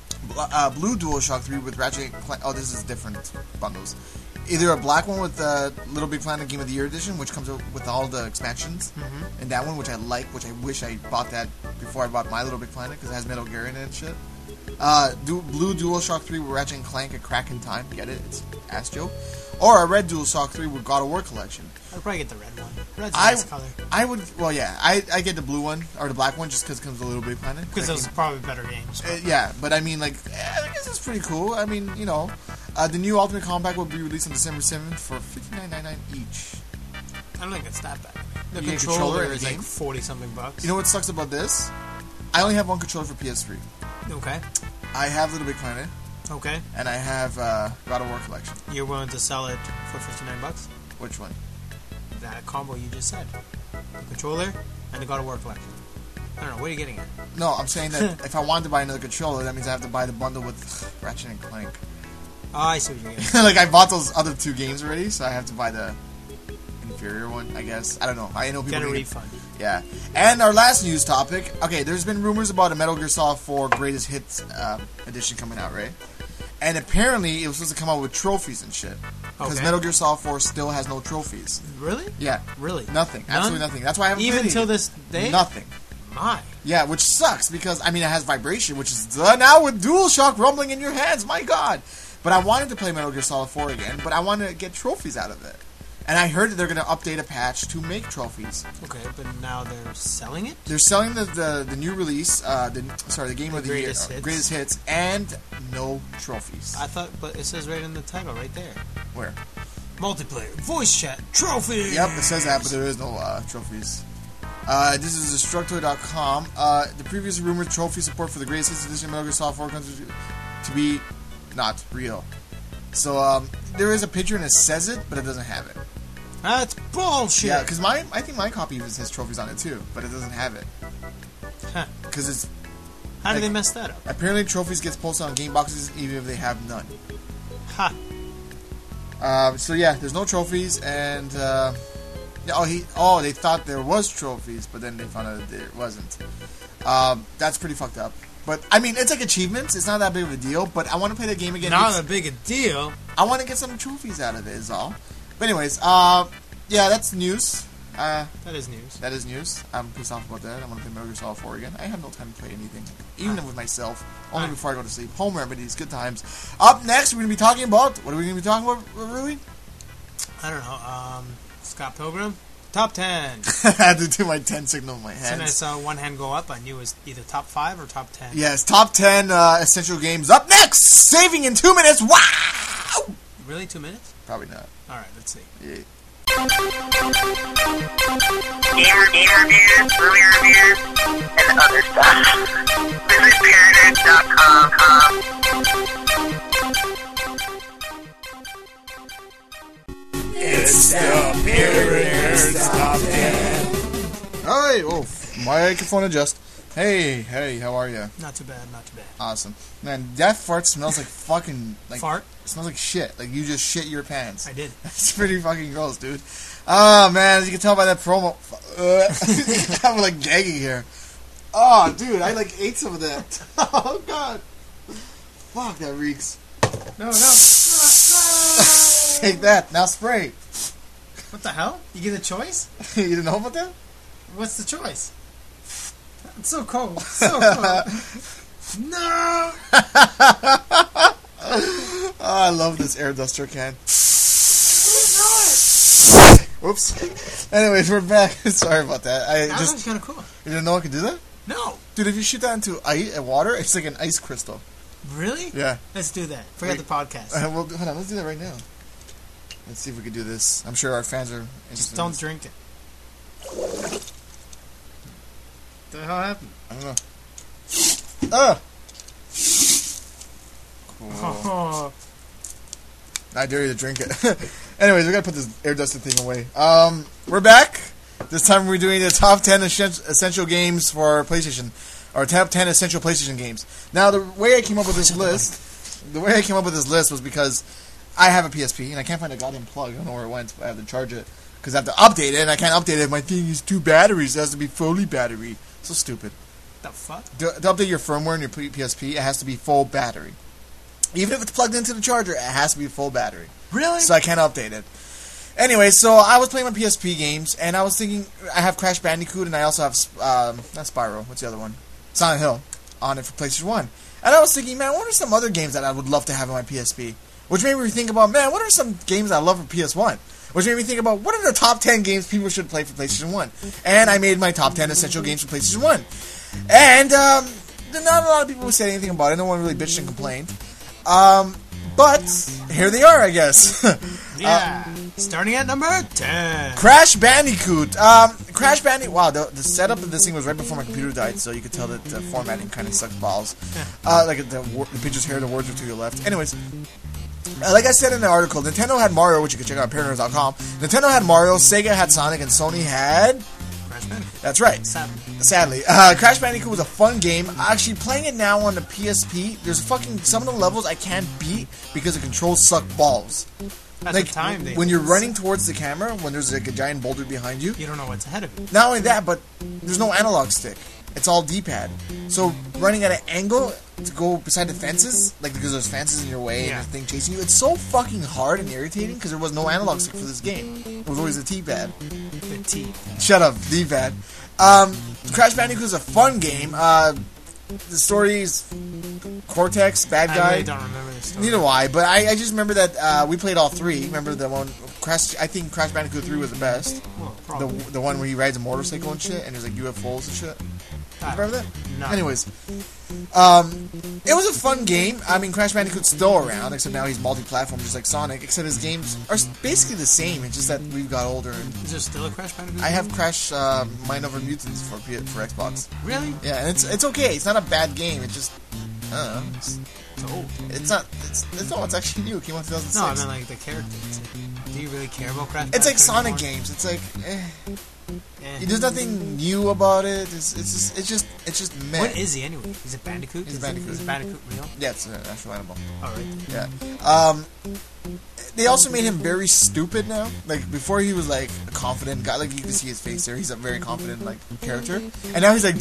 blue DualShock 3 with Ratchet & Clank. Oh, this is different bundles. Either a black one with Little Big Planet Game of the Year edition, which comes with all the expansions, and that one, which I like, which I wish I bought that before I bought my Little Big Planet, because it has Metal Gear in it and shit. Blue DualShock 3 with Ratchet & Clank, A Crack in Time, get it? It's ass joke. Or a red DualShock 3 with God of War Collection. I'd probably get the red one. Red's a nice color. I would, well, yeah, I get the blue one, or the black one, just because it comes with a Little Big Planet. Because those are probably better games. Yeah, but I mean, I guess it's pretty cool. I mean, you know, the new Ultimate Combat will be released on December 7th for $59.99 each. I don't think it's that bad. The You get controller controller is in the like 40-something bucks. You know what sucks about this? I only have one controller for PS3. Okay. I have Little Big Planet, Okay. and I have God of War Collection. You're willing to sell it for $59? Which one? That combo you just said. The controller and the God of War collection. I don't know, what are you getting at? No, I'm saying that if I wanted to buy another controller, that means I have to buy the bundle with Ratchet and Clank. Oh, I see what you're getting. Like, I bought those other two games already, so I have to buy the inferior one, I guess. I don't know. I know people get a refund. Yeah. And our last news topic. Okay, there's been rumors about a Metal Gear Solid 4 Greatest Hits edition coming out, right? And apparently, it was supposed to come out with trophies and shit. Because Metal Gear Solid 4 still has no trophies. Really? Yeah. Really? Nothing. None? Absolutely nothing. That's why I haven't Even played it till yet. this day? Nothing. My. Yeah, which sucks because, I mean, it has vibration, which is now with DualShock rumbling in your hands. My God. But I wanted to play Metal Gear Solid 4 again, but I wanted to get trophies out of it. And I heard that they're going to update a patch to make trophies. Okay, but now they're selling it? They're selling the new release, the game of the year, Greatest Hits, and no trophies. I thought, but it says right in the title, right there. Where? Multiplayer, voice chat, trophies! Yep, it says that, but there is no trophies. This is Destructoid.com. The previous rumored trophy support for the Greatest Hits edition of Metal Gear Solid 4 comes to be not real. So, there is a picture and it says it, but it doesn't have it. That's bullshit! Yeah, because I think my copy has trophies on it too, but it doesn't have it. Huh. Because it's... How did they mess that up? Apparently trophies gets posted on game boxes even if they have none. Ha! So yeah, there's no trophies, and they thought there was trophies, but then they found out that there wasn't. That's pretty fucked up. But I mean, it's like achievements. It's not that big of a deal. But I want to play the game again. Not that big a deal. I want to get some trophies out of it. Is all. But anyways, yeah, that's news. That is news. That is news. I'm pissed off about that. I want to play Metal Gear Solid 4 again. I have no time to play anything, even with myself. Only before I go to sleep. Home remedies, good times. Up next, we're going to be talking about... What are we going to be talking about, Rui? I don't know. Scott Pilgrim? Top 10. I had to do my 10 signal in my hands. As soon as one hand go up, I knew it was either top 5 or top 10. Yes, top 10 essential games. Up next! Saving in 2 minutes. Wow! Really? 2 minutes? Probably not. Alright, let's see. Yeah. Gamer news, movie reviews, and other stuff. Visit ParaNerds.com. It's the ParaNerds Top 10. Hey, oh, microphone adjust. Hey, how are you? Not too bad, not too bad. Awesome. Man, that fart smells like fucking... Fart? It smells like shit. Like you just shit your pants. I did. It's pretty fucking gross, dude. Oh, man, as you can tell by that promo... I'm like gagging here. Oh, dude, I like ate some of that. Oh, God. Fuck, that reeks. No. Take that. Now spray. What the hell? You get a choice? You didn't know about that? What's the choice? It's so cold. So cold. No! Oh, I love this air duster can. Oops. Anyways, we're back. Sorry about that. That was kind of cool. You didn't know I could do that? No. Dude, if you shoot that into water, it's like an ice crystal. Really? Yeah. Let's do that. Forget the podcast. Well, hold on. Let's do that right now. Let's see if we can do this. I'm sure our fans are interested. Just don't drink it. What the hell happened? I don't know. Ah! Cool. Oh. I dare you to drink it. Anyways, we gotta put this air dusted thing away. We're back. This time we're doing the top 10 essential games for PlayStation. Or top 10 essential PlayStation games. Now, the way I came up with this list... was because I have a PSP, and I can't find a goddamn plug. I don't know where it went, but I have to charge it. Because I have to update it, and I can't update it. My thing is 2 batteries. It has to be fully battery. So stupid. The fuck? To update your firmware in your PSP, it has to be full battery. Even if it's plugged into the charger, it has to be full battery. Really? So I can't update it. Anyway, so I was playing my PSP games, and I was thinking, I have Crash Bandicoot, and I also have, not Spyro, what's the other one? Silent Hill, on it for PlayStation 1. And I was thinking, man, what are some other games that I would love to have on my PSP? Which made me think about, man, what are some games I love for PS1? Which made me think about, what are the top 10 games people should play for PlayStation 1? And I made my top 10 essential games for PlayStation 1. And, not a lot of people said anything about it. No one really bitched and complained. But here they are, I guess. Yeah. Starting at number 10. Crash Bandicoot. Crash Bandicoot. Wow, the setup of this thing was right before my computer died, so you could tell that the formatting kind of sucks balls. Like the pictures here, the words are to your left. Anyways, like I said in the article, Nintendo had Mario, which you can check out on ParaNerds.com. Nintendo had Mario, Sega had Sonic, and Sony had... Crash Bandicoot. That's right. Sadly. Crash Bandicoot was a fun game. Actually, playing it now on the PSP, there's some of the levels I can't beat because the controls suck balls. At like, the time, when you're running towards the camera, when there's like a giant boulder behind you, you don't know what's ahead of you. Not only that, but there's no analog stick. It's all D-pad. So running at an angle to go beside the fences, like because there's fences in your way and the thing chasing you, it's so fucking hard and irritating because there was no analog stick for this game. It was always a T-pad. The T. Shut up, D-pad. Crash Bandicoot is a fun game. The story is Cortex, bad guy. I really don't remember the story. Neither do I, but I just remember that we played all 3. Remember the one, I think Crash Bandicoot 3 was the best. Well, the one where he rides a motorcycle and shit, and there's like UFOs and shit. Remember that? No. Anyways, it was a fun game. I mean, Crash Bandicoot's still around, except now he's multi-platform, just like Sonic. Except his games are basically the same. It's just that we've got older. Is there still a Crash Bandicoot? I have Crash Mind Over Mutants for Xbox. Really? Yeah, and it's okay. It's not a bad game. It just, I don't know. It's old. It's not. It's actually new. It came out in 2006. No, I mean like the character. Do you really care about Crash Bandicoot? It's like Sonic anymore? games. It's like, there's nothing new about it. It's just meh. What is he anyway? He's a Bandicoot? He's a Bandicoot. Is Bandicoot real? Yeah, it's an actual animal. Alright. Yeah. They also made him very stupid now. Like, before he was, like, a confident guy. Like, you can see his face there. He's a very confident, like, character. And now he's like,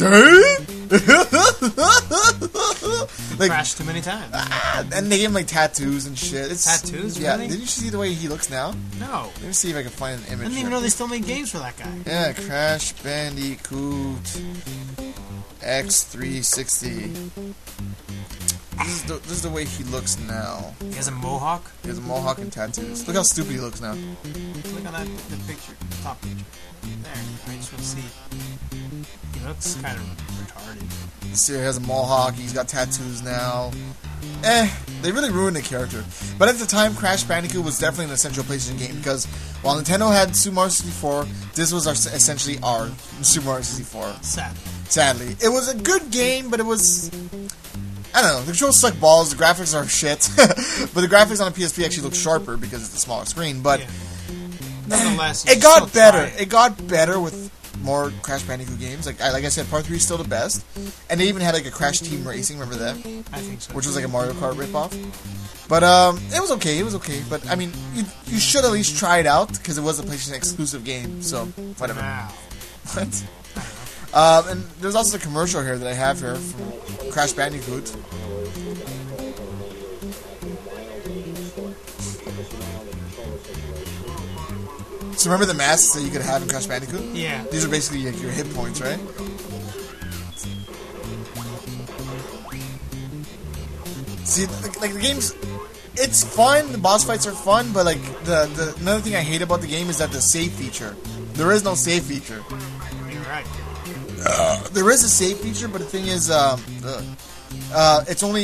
like, crashed too many times. And they gave him, like, tattoos and shit. Tattoos? Yeah. Really? Did you see the way he looks now? No. Let me see if I can find an image. I didn't even know they still made games for that guy. Yeah, Crash Bandicoot X360. This is the way he looks now. He has a mohawk? He has a mohawk and tattoos. Look how stupid he looks now. Look on the picture, the top picture. There, I just want to see. He looks kind of retarded. See, he has a mohawk, he's got tattoos now. They really ruined the character. But at the time, Crash Bandicoot was definitely an essential PlayStation game because while Nintendo had Super Mario 64, this was essentially our Super Mario 64. Sadly. It was a good game, but it was... I don't know, the controls suck balls, the graphics are shit. But the graphics on a PSP actually look sharper because it's a smaller screen, but... Yeah. Nonetheless, it got better. It got better with more Crash Bandicoot games. Like I said, Part 3 is still the best. And they even had like a Crash Team Racing, remember that? I think so. Which was like a Mario Kart ripoff. But it was okay, But I mean, you should at least try it out, because it was a PlayStation exclusive game, so whatever. Wow. What? And there's also a commercial here that I have here from Crash Bandicoot. So remember the masks that you could have in Crash Bandicoot? Yeah. These are basically like your hit points, right? See, like the game's... It's fun, the boss fights are fun, but like the another thing I hate about the game is that the save feature. There is no save feature. You're right. There is a save feature, but the thing is, it's only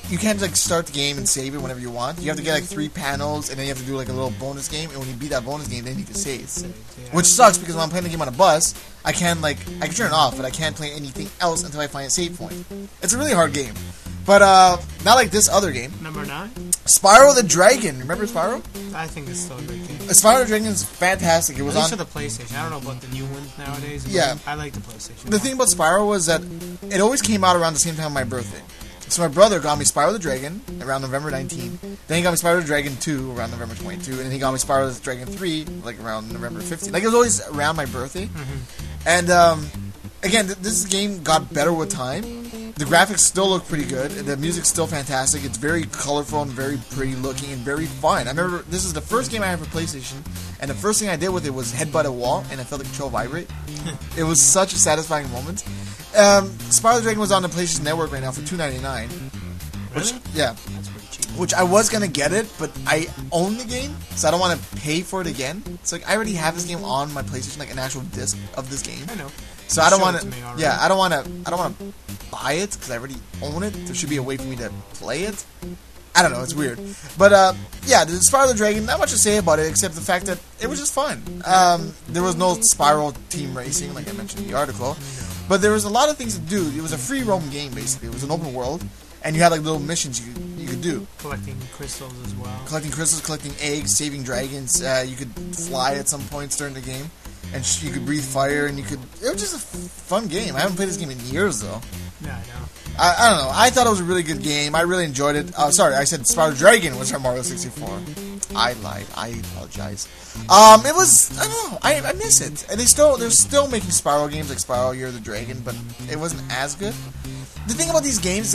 you can't like start the game and save it whenever you want. You have to get like 3 panels, and then you have to do like a little bonus game. And when you beat that bonus game, then you can save. Which sucks because when I'm playing the game on a bus, I can turn it off, but I can't play anything else until I find a save point. It's a really hard game. But not like this other game. Number 9? Spyro the Dragon. Remember Spyro? I think it's still a great game. Spyro the Dragon is fantastic. It was At least on for the PlayStation. I don't know about the new ones nowadays. Yeah. I like the PlayStation. The thing about Spyro was that it always came out around the same time of my birthday. So my brother got me Spyro the Dragon around November 19. Then he got me Spyro the Dragon 2 around November 22. And then he got me Spyro the Dragon 3 like around November 15. Like it was always around my birthday. Mm-hmm. And again, this game got better with time. The graphics still look pretty good. The music's still fantastic. It's very colorful and very pretty looking and very fun. I remember this is the first game I had for PlayStation, and the first thing I did with it was headbutt a wall, and I felt the control vibrate. It was such a satisfying moment. Spyro the Dragon was on the PlayStation Network right now for $2.99. Which, yeah. That's pretty cheap. Which I was going to get it, but I own the game, so I don't want to pay for it again. So like, I already have this game on my PlayStation, like an actual disc of this game. I know. So I don't want to. to. Yeah, I don't want to buy it because I already own it. There should be a way for me to play it. I don't know. It's weird, but yeah, the Spyro the Dragon. Not much to say about it except the fact that it was just fun. There was no Spyro team racing like I mentioned in the article, but there was a lot of things to do. It was a free roam game basically. It was an open world, and you had like little missions you could do. Collecting crystals as well. Collecting crystals, collecting eggs, saving dragons. You could fly at some points during the game. And you could breathe fire, and you could... It was just a fun game. I haven't played this game in years, though. Yeah, I know. I don't know. I thought it was a really good game. I really enjoyed it. Sorry, I said Spyro the Dragon was from Mario 64. I lied. I apologize. It was... I don't know. I miss it. And they're still making Spyro games like Spyro Year of the Dragon, but it wasn't as good. The thing about these games is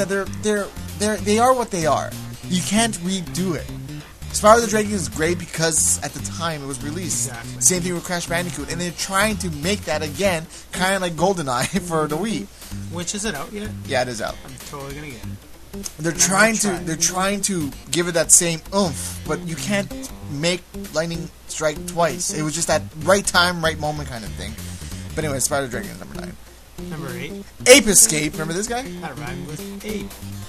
that they are what they are. You can't redo it. Spyro the Dragon is great because at the time it was released. Exactly. Same thing with Crash Bandicoot, and they're trying to make that again, kind of like GoldenEye for the Wii. Which is it out yet? Yeah, it is out. I'm totally gonna get it. They're trying to give it that same oomph, but you can't make lightning strike twice. It was just that right time, right moment kind of thing. But anyway, Spyro the Dragon is number 9. Number 8. Ape Escape. Remember this guy? That rhymed with 8.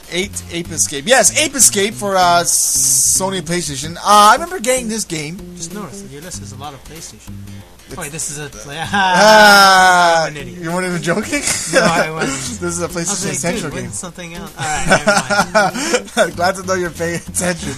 Ape Escape. Yes, Ape Escape for Sony PlayStation. I remember getting this game. Just notice that your list is a lot of PlayStation. Wait, this is a play. I'm an idiot. You weren't even joking? No, I wasn't. This is a PlayStation Central game. Something else. Alright, never mind. Glad to know you're paying attention.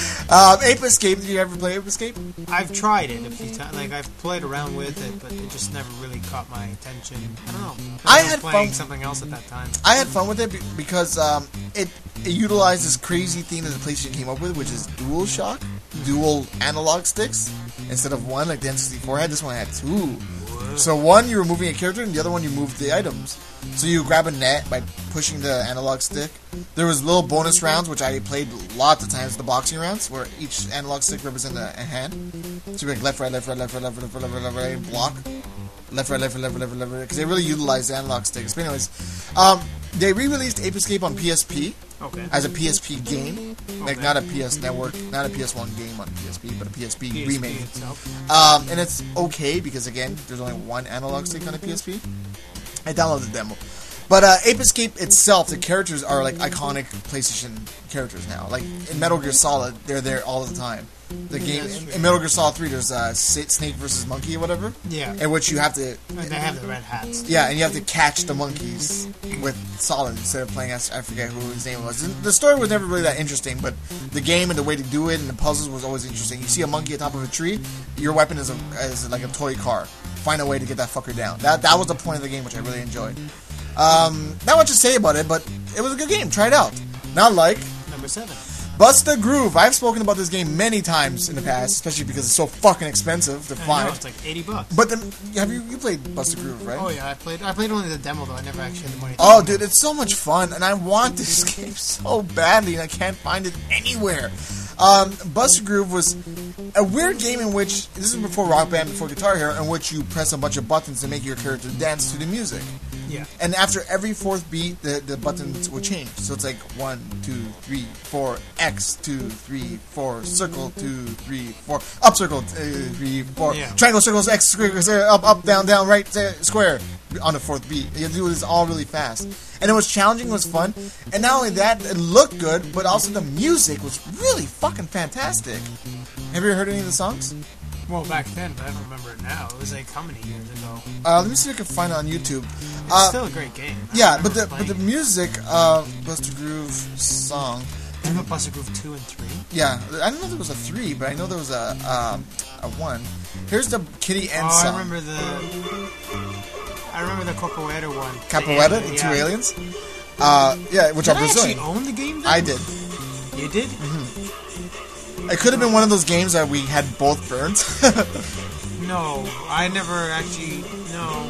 Ape Escape. Did you ever play Ape Escape? I've tried it a few times. Like, I've played around with it, but it just never really caught my attention. I don't know. I was had playing fun. something else at that time. I had fun with it because it utilized this crazy thing that the PlayStation came up with, which is DualShock, dual analog sticks instead of one like the N64 had. This one had 2. So one you were moving a character, and the other one you moved the items. So you grab a net by pushing the analog stick. There was little bonus rounds, which I played lots of times, the boxing rounds, where each analog stick represented a hand. So you like left, right, left, right, left, right, left, right, left, right, left, right, block. Left, right, left, right, left, right, left, right, left, right. Because they really utilized the analog sticks. But anyways, they re-released Ape Escape on PSP. Okay. As a PSP game. Like, not a PS Network, not a PS1 game on PSP, but a PSP remake. Itself. And it's okay because, again, there's only one analog stick on a PSP. I downloaded the demo. But Ape Escape itself, the characters are like iconic PlayStation characters now. Like in Metal Gear Solid, they're there all the time. The game in Metal Gear Solid 3, there's Snake versus Monkey or whatever. Yeah. In which you have to. And they have the red hats. Yeah, and you have to catch the monkeys with Solid instead of playing as I forget who his name was. The story was never really that interesting, but the game and the way to do it and the puzzles was always interesting. You see a monkey atop of a tree, your weapon is like a toy car. Find a way to get that fucker down. That was the point of the game, which I really enjoyed. Not much to say about it, but it was a good game. Try it out. Not like Number 7. Bust the Groove. I've spoken about this game many times in the past, especially because it's so fucking expensive to find. I know, it's like $80. But then, have you played Bust the Groove, right? Oh yeah, I played only the demo though. I never actually had the money. Oh, dude, it's so much fun, and I want this game so badly, and I can't find it anywhere. Bust the Groove was a weird game in which, this is before Rock Band, before Guitar Hero, in which you press a bunch of buttons to make your character dance to the music. Yeah. And after every fourth beat, the buttons will change. So it's like 1, 2, 3, 4, X, 2, 3, 4, circle, 2, 3, 4, up circle, 3, 4, Yeah. triangle, circles, X, square, up, down, right, square. on the 4th beat. You have to do this all really fast. And it was challenging, it was fun. And not only that, it looked good, but also the music was really fucking fantastic. Have you ever heard any of the songs? Well, back then, but I don't remember it now. It was like how many years ago? Let me see if I can find it on YouTube. It's still a great game. Yeah, but the music, Buster Groove song. I have a Buster Groove 2 and 3. Yeah, I don't know if there was a 3, but I know there was a 1. Here's the Kitty End song. I remember the Capoeira one. Capoeira, the 2 aliens. Yeah, which are Brazilian. Did I actually own the game then? I did. You did? Mm-hmm. It could have been one of those games that we had both burnt. No, I never actually. No.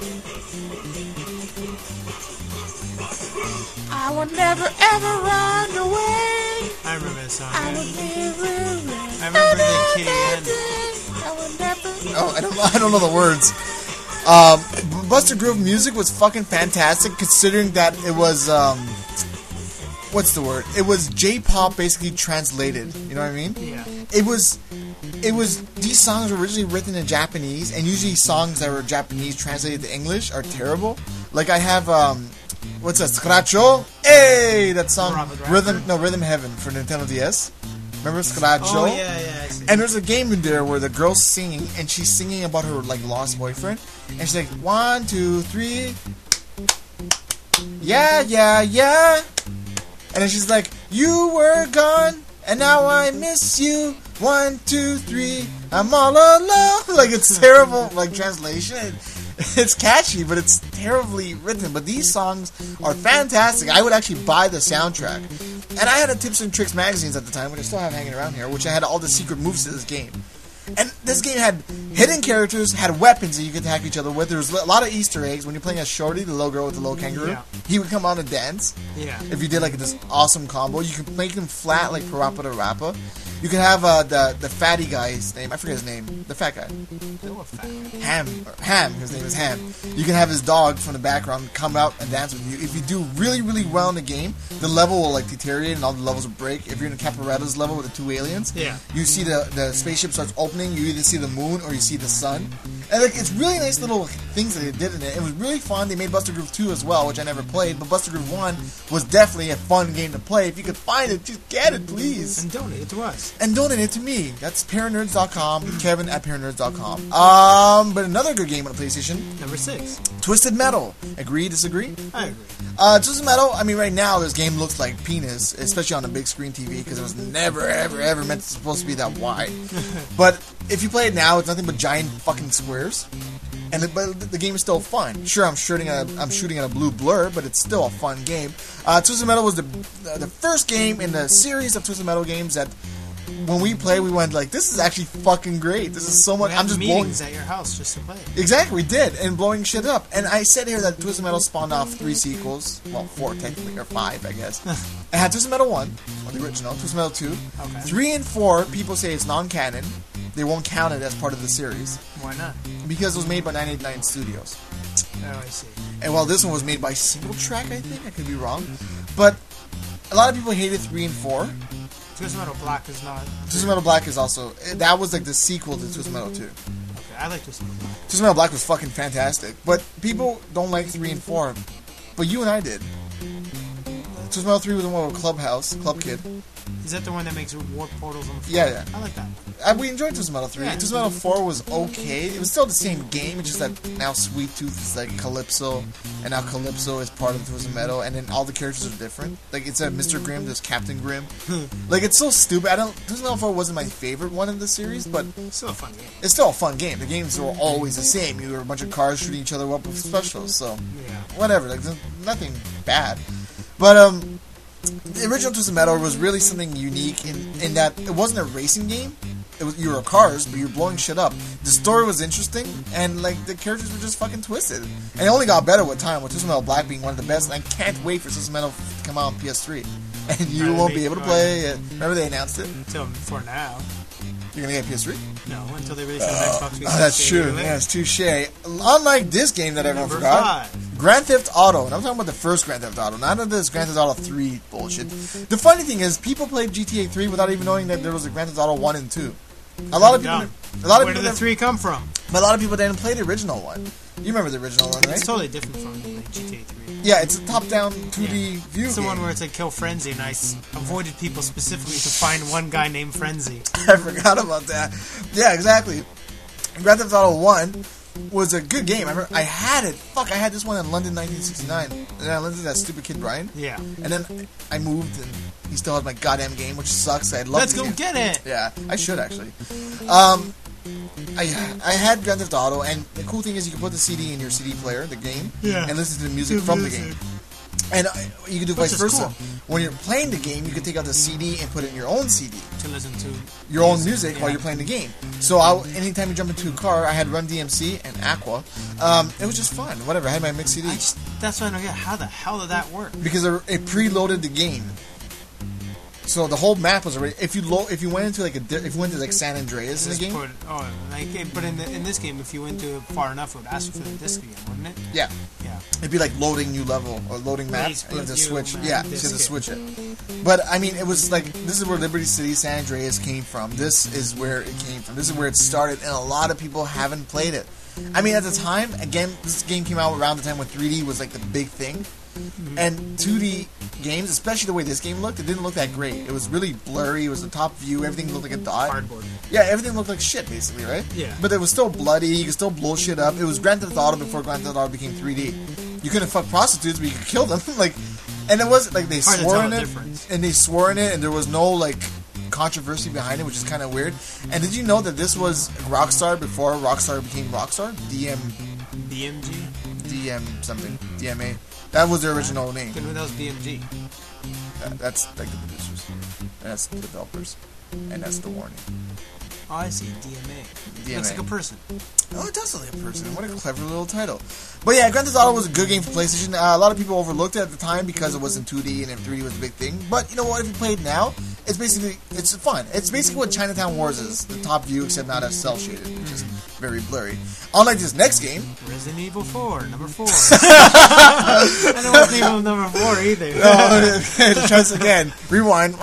I will never ever run away. I remember that song. I will never run. I remember the Kitty End. I will never. Oh, I don't know the words. Buster Groove music was fucking fantastic, considering that it was what's the word? It was J-pop basically translated. You know what I mean? Yeah. It was. These songs were originally written in Japanese, and usually songs that were Japanese translated to English are terrible. Like I have what's that? Scratcho? Hey, that song Rhythm Heaven for Nintendo DS. Remember Scratcho? Oh yeah, I see. And there's a game in there where the girl's singing, and she's singing about her like lost boyfriend, and she's like 1, 2, 3, yeah, and then she's like, you were gone, and now I miss you. 1, 2, 3, I'm all alone. Like it's terrible, like translation. It's catchy, but it's terribly written. But these songs are fantastic. I would actually buy the soundtrack. And I had a Tips and Tricks magazines at the time, which I still have hanging around here, which I had all the secret moves to this game. And this game had hidden characters, had weapons that you could attack each other with. There was a lot of Easter eggs. When you're playing as Shorty, the little girl with the little kangaroo, he would come on and dance. Yeah. If you did like this awesome combo, you could make him flat like Parappa the Rappa. You could have the fatty guy's name. I forget his name. The fat guy. Ham. His name is Ham. You can have his dog from the background come out and dance with you. If you do really, really well in the game, the level will like deteriorate and all the levels will break. If you're in Capoeira's level with the 2 aliens, you see the spaceship starts opening. You either see the moon or you see the sun. And like it's really nice little things that they did in it. It was really fun. They made Buster Groove 2 as well, which I never played. But Buster Groove 1 was definitely a fun game to play. If you could find it, just get it, please. And donate it to us. And donate it to me. That's paranerds.com, Kevin at paranerds.com. But another good game on the PlayStation. Number 6. Twisted Metal. Agree, disagree? I agree. Twisted Metal, I mean, right now this game looks like penis, especially on a big screen TV, because it was never, ever, ever meant supposed to be that wide. But if you play it now, it's nothing but giant fucking squares. But the game is still fun. Sure, I'm shooting at a blue blur, but it's still a fun game. Twisted Metal was the first game in the series of Twisted Metal games that when we play, we went like, this is actually fucking great. This is so much. I'm just meetings at your house just to play. Exactly, we did, and blowing shit up. And I said here that Twisted Metal spawned off 3 sequels. Well, 4 technically, or 5, I guess. It had Twisted Metal 1, or the original, Twisted Metal 2. Okay. 3 and 4, people say it's non-canon. They won't count it as part of the series. Why not? Because it was made by 989 Studios. Oh, I see. And while this one was made by Single Track, I think, I could be wrong. But a lot of people hated 3 and 4. Twisted Metal Black is not. Twisted Metal Black is also, that was like the sequel to Twisted Metal 2. Okay, I like Twisted Metal Black. Twisted Metal Black was fucking fantastic. But people don't like 3 and 4. But you and I did. Twisted Metal 3 was the one with Clubhouse, Club Kid. Is that the one that makes warp portals on the floor? Yeah. I like that. We enjoyed Twisted Metal 3. Yeah. Twisted Metal 4 was okay. It was still the same game. It's just that now Sweet Tooth is like Calypso, and now Calypso is part of Twisted Metal, and then all the characters are different. Like, instead of Mr. Grimm, there's Captain Grimm. Like, it's so stupid. Twisted Metal 4 wasn't my favorite one in the series, but it's still a fun game. It's still a fun game. The games were always the same. You were a bunch of cars shooting each other up with specials, so whatever. Like, there's nothing bad. But, the original Twisted Metal was really something unique in that it wasn't a racing game. You were cars, but you were blowing shit up. The story was interesting, and like the characters were just fucking twisted. And it only got better with time, with Twisted Metal Black being one of the best. And I can't wait for Twisted Metal to come out on PS3. And you won't be able to play it. Remember they announced it? Until for now. You're gonna get PS3? No, until they release it on Xbox 360. Oh, that's true. Yes, touche. Unlike this game that everyone Number forgot, 5. Grand Theft Auto. And I'm talking about the first Grand Theft Auto, not of this Grand Theft Auto 3 bullshit. The funny thing is, people played GTA 3 without even knowing that there was a Grand Theft Auto 1 and 2. A lot of people. Where did the 3 come from? But a lot of people didn't play the original one. You remember the original one, right? It's totally different from like, GTA 3. Yeah, it's a top-down 2D view. It's the one where it's like Kill Frenzy, and I avoided people specifically to find one guy named Frenzy. I forgot about that. Yeah, exactly. Grand Theft Auto 1 was a good game. I had it. Fuck, I had this one in London 1969. And I lent it to that stupid kid Brian. Yeah. And then I moved, and he still had my goddamn game, which sucks. I'd love Let's go get it! Yeah, I should actually. I had Grand Theft Auto, and the cool thing is you can put the CD in your CD player, the game, and listen to the music from the game. And you can do vice versa. Cool. When you're playing the game, you can take out the CD and put it in your own CD to listen to your own music while you're playing the game. So anytime you jump into a car, I had Run DMC and Aqua. It was just fun. Whatever. I had my mixed CD. That's why I don't get how the hell did that work? Because it preloaded the game. So the whole map was already. If you went into San Andreas in the game. But in this game, if you went to far enough, it would ask you for the disc again, wouldn't it? Yeah. Yeah. It'd be like loading new level or loading map, and you have to switch. Yeah, you have to switch it. But I mean, it was like this is where Liberty City, San Andreas came from. This is where it came from. This is where it started, and a lot of people haven't played it. I mean, at the time, again, this game came out around the time when 3D was like the big thing. And 2D games, especially the way this game looked, it didn't look that great. It was really blurry. It was a top view. Everything looked like a dot. Cardboard. Yeah, everything looked like shit, basically, right? Yeah. But it was still bloody. You could still blow shit up. It was Grand Theft Auto before Grand Theft Auto became 3D. You couldn't fuck prostitutes, but you could kill them. And it wasn't like they swore in it, and they swore in it, and there was no like controversy behind it, which is kind of weird. And did you know that this was Rockstar before Rockstar became Rockstar? DMA. That was their original name. Then that was BMG. That's like the producers. And that's the developers. And that's the warning. Oh, I see. DMA. Looks like a person. Oh, it does look like a person. What a clever little title. But yeah, Grand Theft Auto was a good game for PlayStation. A lot of people overlooked it at the time because it was in 2D and 3D was a big thing. But you know what? If you play it now, it's fun. It's basically what Chinatown Wars is. The top view, except not as cel-shaded, which is very blurry. Unlike this next game, Resident Evil 4, number 4. And it wasn't even number 4 either. No, try this again. Rewind.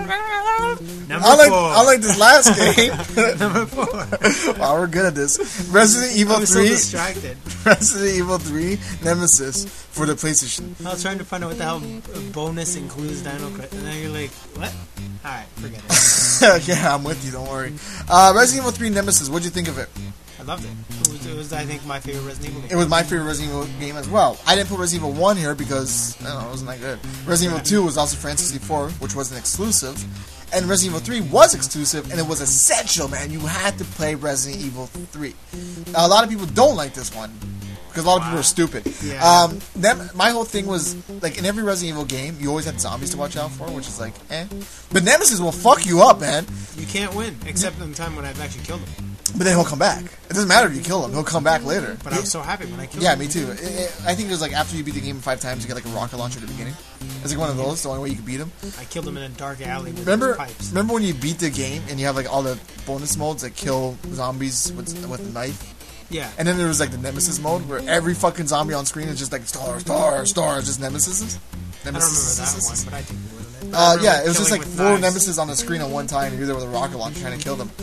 Unlike this last game, number 4. Wow, we're good at this. Resident Evil 3. So distracted. Resident Evil 3 Nemesis for the PlayStation. I was trying to find out what the hell bonus includes Dino Crisis, and then you're like, what? Alright, forget it. Yeah, I'm with you, don't worry. Resident Evil 3 Nemesis, what'd you think of it? I loved it. It was, I think, my favorite Resident Evil game. It was my favorite Resident Evil game as well. I didn't put Resident Evil 1 here because, I don't know, it wasn't that good. Resident Evil 2 was also for N64, which wasn't exclusive. And Resident Evil 3 was exclusive, and it was essential, man. You had to play Resident Evil 3. A lot of people don't like this one, because a lot of people are stupid. Yeah. My whole thing was, like, in every Resident Evil game, you always had zombies to watch out for, which is like, eh. But Nemesis will fuck you up, man. You can't win, except in the time when I've actually killed him. But then he'll come back. It doesn't matter if you kill him. He'll come back later. But I was so happy when I killed him. Yeah, me too. I think it was like after you beat the game 5 times, you get like a rocket launcher at the beginning. It's like one of those. The only way you can beat him. I killed him in a dark alley with pipes. Remember when you beat the game and you have like all the bonus modes that kill zombies with a knife? Yeah. And then there was like the Nemesis mode where every fucking zombie on screen is just like star, just Nemesis. I don't remember that one, but I think you would. Yeah, it was just like 4 Nemesis on the screen at one time, and you're there with a rocket launcher trying to kill them.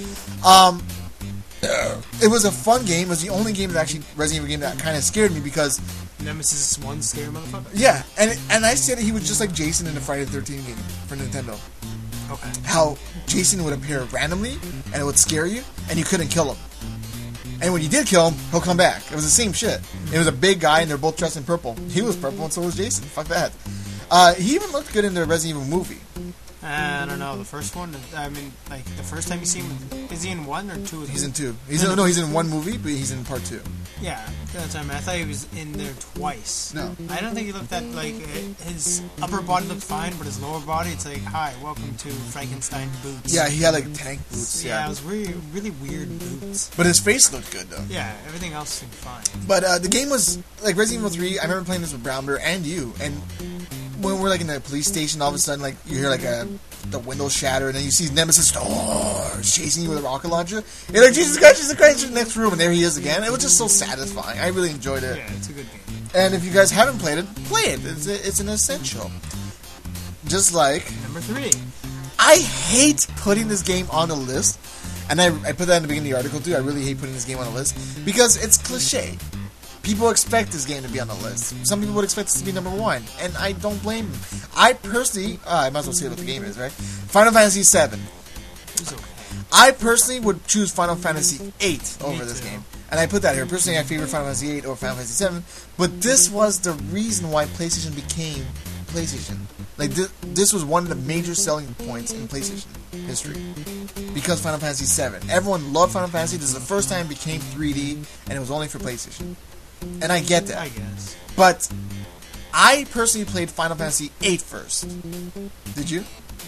It was a fun game. It was the only game that actually Resident Evil game that kind of scared me because Nemesis is one scary motherfucker. Yeah, and I said he was just like Jason in the Friday the 13th game for Nintendo. Okay. How Jason would appear randomly and it would scare you, and you couldn't kill him. And when you did kill him, he'll come back. It was the same shit. It was a big guy, and they're both dressed in purple. He was purple, and so was Jason. Fuck that. He even looked good in the Resident Evil movie. I don't know. The first one, I mean, like, the first time you see him, is he in 1 or 2? He's in 2. He's in 1 movie, but he's in part 2. Yeah, that's what I mean. I thought he was in there twice. No. I don't think he looked that, like, his upper body looked fine, but his lower body, it's like, hi, welcome to Frankenstein boots. Yeah, he had, like, tank boots. Yeah, it was really, really weird boots. But his face looked good, though. Yeah, everything else seemed fine. But the game was, like, Resident Evil 3, I remember playing this with Brown Bear and you, and when we're, like, in the police station, all of a sudden, like, you hear, like, the window shatter, and then you see Nemesis chasing you with a rocket launcher. You're like, Jesus Christ, next room, and there he is again. It was just so satisfying. I really enjoyed it. Yeah, it's a good game. And if you guys haven't played it, play it. It's an essential. Just like number 3. I hate putting this game on the list And I put that in the beginning of the article too. I really hate putting this game on the list because it's cliche. People expect this game to be on the list. Some people would expect this to be number 1, and I don't blame them. I personally, I might as well say what the game is, right? Final Fantasy VII. I personally would choose Final Fantasy VIII over this game. And I put that here. Personally, I favor Final Fantasy VIII over Final Fantasy VII. But this was the reason why PlayStation became PlayStation. Like, this was one of the major selling points in PlayStation history. Because Final Fantasy VII. Everyone loved Final Fantasy. This is the first time it became 3D, and it was only for PlayStation. And I get that. I guess. But I personally played Final Fantasy VIII first. Did you?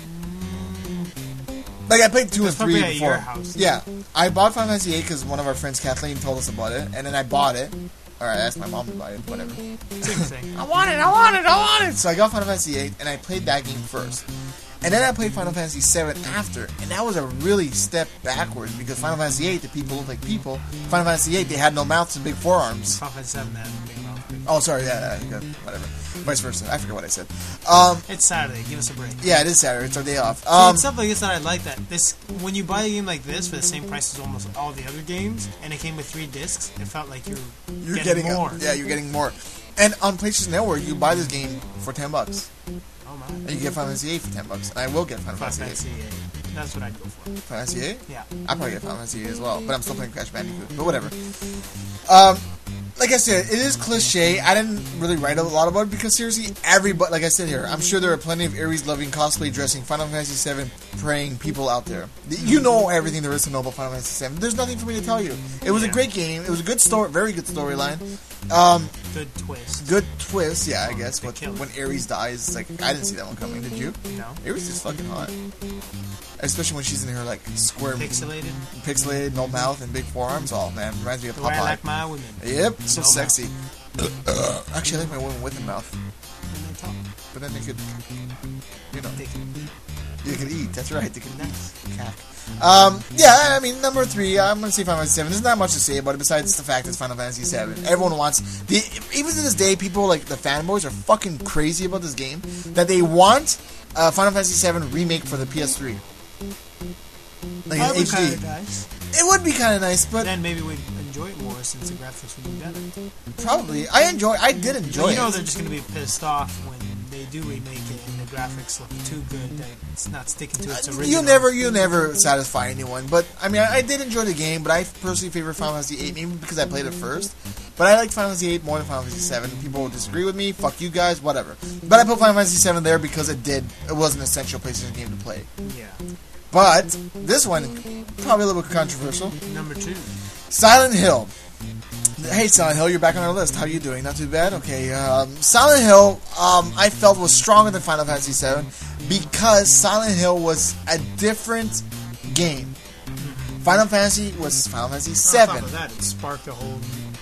Like, I played 2 and 3 at before. your house. Yeah. I bought Final Fantasy VIII because one of our friends, Kathleen, told us about it. And then I bought it. Or I asked my mom to buy it. Whatever. Same thing. I want it! So I got Final Fantasy VIII, and I played that game first. And then I played Final Fantasy VII after. And that was a really step backwards. Because Final Fantasy VIII, the people looked like people. Final Fantasy VIII, they had no mouths and big forearms. Final Fantasy VII had a big mouth. Oh, sorry, yeah, whatever. Vice versa. I forget what I said. It's Saturday. Give us a break. Yeah, it is Saturday. It's our day off. It's stuff like this that I like. That when you buy a game like this for the same price as almost all the other games, and it came with 3 discs, it felt like you're getting more. You're getting more. And on PlayStation Network, you buy this game for $10. Oh my! And you get Final Fantasy VIII for $10. And I will get Final Fantasy VIII. That's what I'd go for. Final Fantasy VIII? Yeah. I'll probably get Final Fantasy VIII as well, but I'm still playing Crash Bandicoot. But whatever. Like I said, it is cliche. I didn't really write a lot about it because seriously, everybody, like I said here, I'm sure there are plenty of Ares-loving, cosplay dressing, Final Fantasy VII praying people out there. You know everything there is to know about Final Fantasy VII. There's nothing for me to tell you. It was a great game. It was a good story, very good storyline. Good twist. Good twist, yeah, I guess. When Ares dies, like, I didn't see that one coming. Did you? No. Ares is fucking hot. Especially when she's in her, like, square... Pixelated, no mouth, and big forearms. Oh, man. Reminds me of Popeye. The way I like my women. Yep, so no sexy. Actually, I like my women with a mouth. And they talk. But then they could, you know... They could eat, that's right. They could cack. Nice. Yeah, I mean, number 3, I'm going to say Final Fantasy VII. There's not much to say about it besides the fact it's Final Fantasy VII. Everyone wants... even to this day, people, like, the fanboys are fucking crazy about this game. That they want Final Fantasy VII remake for the PS3. Like in HD. Nice. It would be kind of nice, but... then maybe we'd enjoy it more since the graphics would be better. Probably. I did enjoy it. You know they're just going to be pissed off when they do remake it and the graphics look too good that it's not sticking to its original. You never satisfy anyone. But, I mean, I did enjoy the game, but I personally favor Final Fantasy VIII, maybe because I played it first. But I liked Final Fantasy VIII more than Final Fantasy VII. People will disagree with me. Fuck you guys. Whatever. But I put Final Fantasy VII there because it was an essential PlayStation game to play. Yeah. But this one, probably a little bit controversial. Number 2. Silent Hill. Hey, Silent Hill, you're back on our list. How are you doing? Not too bad? Okay. Silent Hill, I felt was stronger than Final Fantasy VII because Silent Hill was a different game. Final Fantasy was Final Fantasy VII. On top of that, it sparked a whole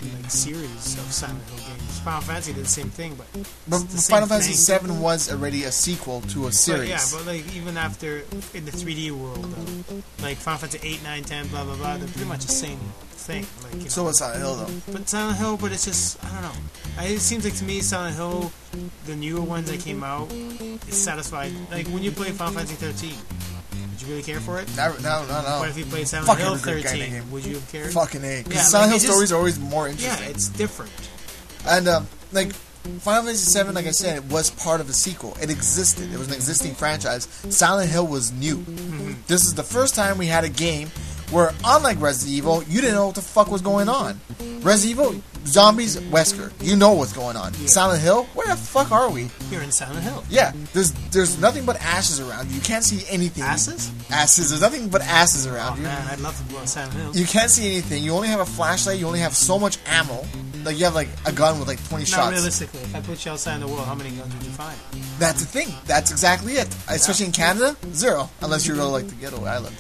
series of Silent Hill games. Final Fantasy did the same thing, but Final Fantasy VII was already a sequel to a series. But like even after in the 3D world, like Final Fantasy 8, 9, 10, blah blah blah, they're pretty much the same thing. Like, so was Silent Hill though. But Silent Hill, but it's just I don't know. It seems like to me Silent Hill, the newer ones that came out, is satisfied. Like when you play Final Fantasy 13. Did you really care for it? No. What if you played Silent Hill 13? Would you have cared? Fucking A. Because Silent Hill stories are always more interesting. Yeah, it's different. And, like, Final Fantasy VII, like I said, it was part of a sequel. It existed. It was an existing franchise. Silent Hill was new. Mm-hmm. This is the first time we had a game where, unlike Resident Evil, you didn't know what the fuck was going on. Resident Evil, zombies, Wesker. You know what's going on. Yeah. Silent Hill, where the fuck are we? You're in Silent Hill. Yeah, there's nothing but ashes around you. You can't see anything. Asses? Asses. There's nothing but asses around you. Oh man, I'd love to go on Silent Hill. You can't see anything. You only have a flashlight. You only have so much ammo. Like, you have, like, a gun with, like, 20 shots. Realistically, if I put you outside in the world, how many guns would you find? That's the thing. That's exactly it. Yeah. Especially in Canada, 0. Unless you're, like, the ghetto island.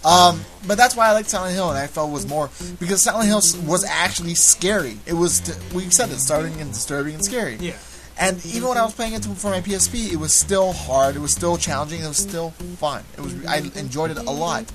But that's why I liked Silent Hill, and I felt it was more... Because Silent Hill was actually scary. It was... we said it, starting and disturbing and scary. Yeah. And even when I was playing it for my PSP, it was still hard. It was still challenging. It was still fun. I enjoyed it a lot.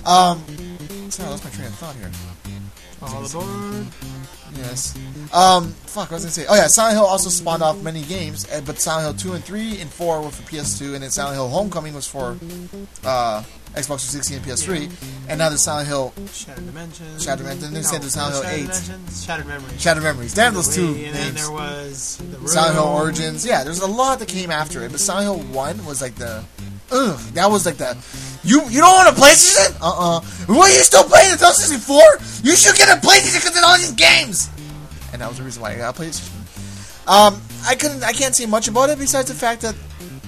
Sorry, I lost my train of thought here. All aboard. Yes. Fuck, what was I going to say? Oh, yeah, Silent Hill also spawned off many games, but Silent Hill 2 and 3 and 4 were for PS2, and then Silent Hill Homecoming was for Xbox 360 and PS3, and now there's Silent Hill. Shattered Dimensions. Then they said there's Silent Hill 8. Shattered Memories. Shattered Memories. Damn those two And then there was the Room. Silent Hill Origins. Yeah, there's a lot that came after it, but Silent Hill 1 was like the... that was like the... You don't want a PlayStation? Why are you still playing Nintendo 64? You should get a PlayStation because of all these games! And that was the reason why I got a PlayStation. I can't say much about it besides the fact that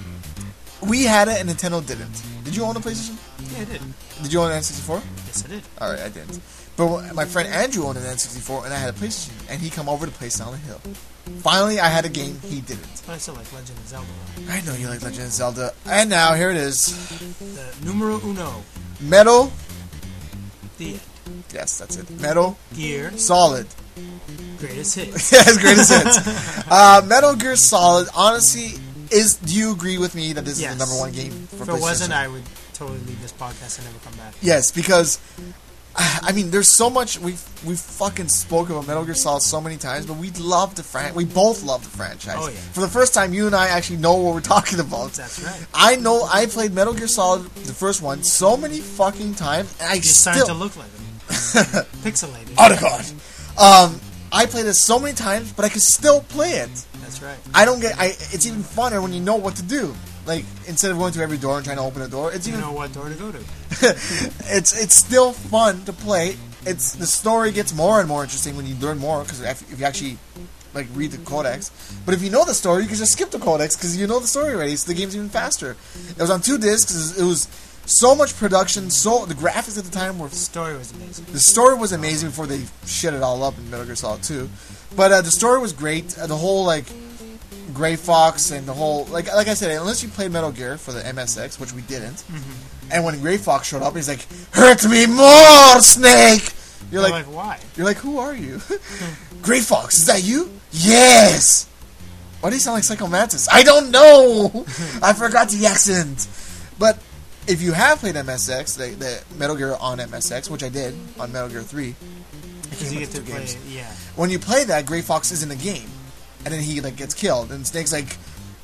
we had it and Nintendo didn't. Did you own a PlayStation? Yeah, I did. Did you own an N64? Yes, I did. Alright, I didn't. But my friend Andrew owned an N64 and I had a PlayStation, and he come over to play Silent Hill. Finally, I had a game he didn't. But I still like Legend of Zelda. I know you like Legend of Zelda. And now, here it is. The numero uno. Metal. The end. Yes, that's it. Metal Gear Solid. Greatest hits. Yes, greatest hits. Metal Gear Solid, honestly, do you agree with me that this is the number one game for PlayStation? If it wasn't, I would totally leave this podcast and never come back. Yes, because... I mean, there's so much we fucking spoke about Metal Gear Solid so many times, but we love the we both love the franchise. Oh yeah. For the first time, you and I actually know what we're talking about. That's right. I played Metal Gear Solid, the first one, so many fucking times, and You're starting to look like him. Pixelated. Oh god. I played it so many times, but I could still play it. That's right. It's even funner when you know what to do. Like, instead of going to every door and trying to open a door, you know what door to go to. It's still fun to play. The story gets more and more interesting when you learn more, because if you actually read the codex. But if you know the story, you can just skip the codex because you know the story already. So the game's even faster. It was on 2 discs. It was so much production. The graphics at the time were. The story was amazing. The story was amazing before they shit it all up in Metal Gear Solid 2. But the story was great. The whole Gray Fox and the whole like I said, unless you played Metal Gear for the MSX, which we didn't, and when Gray Fox showed up, he's like, "Hurt me more, Snake." You're like, why? You're like, who are you? Gray Fox, is that you? Yes. Why do you sound like Psycho Mantis? I don't know. I forgot the accent. But if you have played MSX, the Metal Gear on MSX, which I did on Metal Gear 3, because you get to play it, yeah. When you play that, Gray Fox is in the game. And then he gets killed, and Snake's like,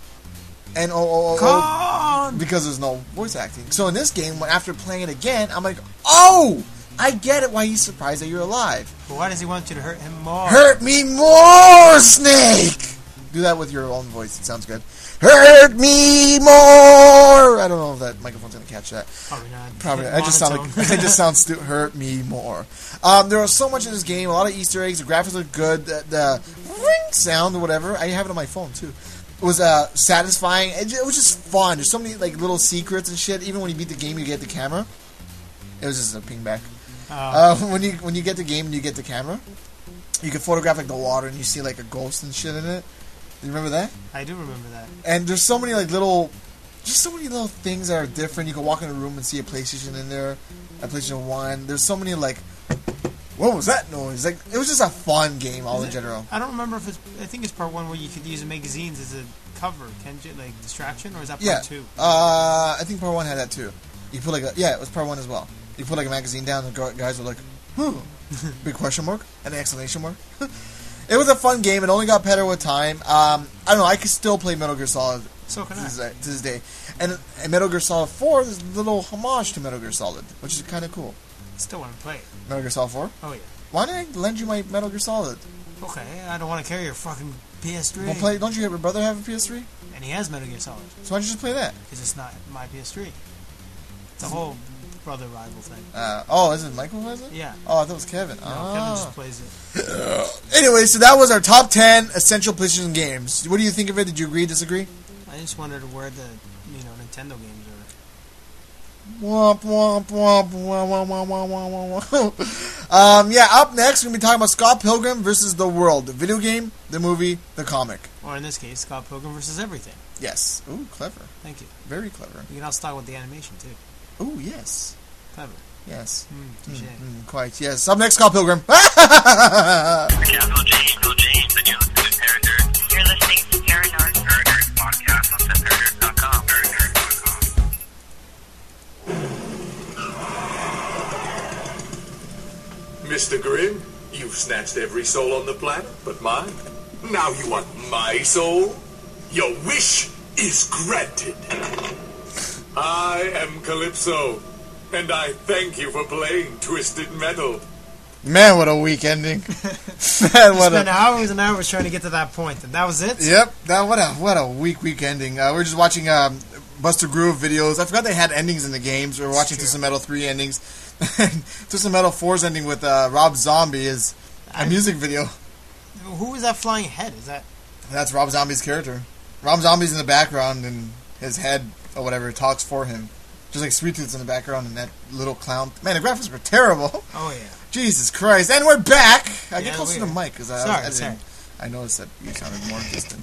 N-O-O-O, because there's no voice acting. So in this game, after playing it again, I'm like, oh, I get it why he's surprised that you're alive. But why does he want you to hurt him more? Hurt me more, Snake! Do that with your own voice, it sounds good. Hurt me more! I don't know if that microphone's gonna catch that. Probably not. Probably not. I just sound stupid. Hurt me more. There was so much in this game, a lot of Easter eggs, the graphics look good, the ring sound or whatever, I have it on my phone too. It was satisfying. It was just fun. There's so many little secrets and shit. Even when you beat the game, you get the camera. It was just a ping back. When you get the game and you get the camera, you can photograph the water and you see a ghost and shit in it. Do you remember that? I do remember that. And there's so many little things that are different. You can walk in a room and see a PlayStation in there, a PlayStation 1. There's so many what was that noise? It was just a fun game in general. I don't remember if I think it's part 1 where you could use magazines as a cover, can't you? Distraction, or is that part 2? I think part 1 had that too. You put it was part 1 as well. You put a magazine down and the guys were like, big question mark and an exclamation mark. It was a fun game. It only got better with time. I don't know. I could still play Metal Gear Solid so can I. To this day. And in Metal Gear Solid 4, there's a little homage to Metal Gear Solid, which is kind of cool. Still want to play it. Metal Gear Solid 4? Oh, yeah. Why didn't I lend you my Metal Gear Solid? Okay, I don't want to carry your fucking PS3. Well, don't your brother have a PS3? And he has Metal Gear Solid. So why don't you just play that? Because it's not my PS3. It's a whole brother rival thing. Is it Michael who has it? Yeah. Oh, I thought it was Kevin. No, Kevin just plays it. Anyway, so that was our top 10 essential PlayStation games. What do you think of it? Did you agree, disagree? I just wondered where the Nintendo games are. Womp, womp, womp, womp, womp, womp, womp, womp. Up next, we're going to be talking about Scott Pilgrim versus the World. The video game, the movie, the comic. Or in this case, Scott Pilgrim versus everything. Yes. Ooh, clever. Thank you. Very clever. You can also start with the animation, too. Ooh, yes. Clever. Yes. Quite, yes. Up next, Scott Pilgrim. Capital James, and you're listening to Paranerds. You're listening to Paranerds. Paranerds podcast on Paranerds.com. Mr. Grimm, you've snatched every soul on the planet but mine. Now you want my soul? Your wish is granted. I am Calypso, And I thank you for playing Twisted Metal. Man, what a weak ending. Man, what spent hours and hours trying to get to that point, and that was it? Yep. What a weak ending. We're just watching Buster Groove videos. I forgot they had endings in the games. We were watching Twisted Metal 3 endings. Twisted Metal 4's ending with Rob Zombie is a music video. Who is that flying head? That's Rob Zombie's character. Rob Zombie's in the background, and his head, or whatever, talks for him. Just like Sweet Tooth's in the background, and that little clown. Man, the graphics were terrible. Oh, yeah. Jesus Christ. And we're back. Get closer to the mic, because I noticed that you sounded more distant.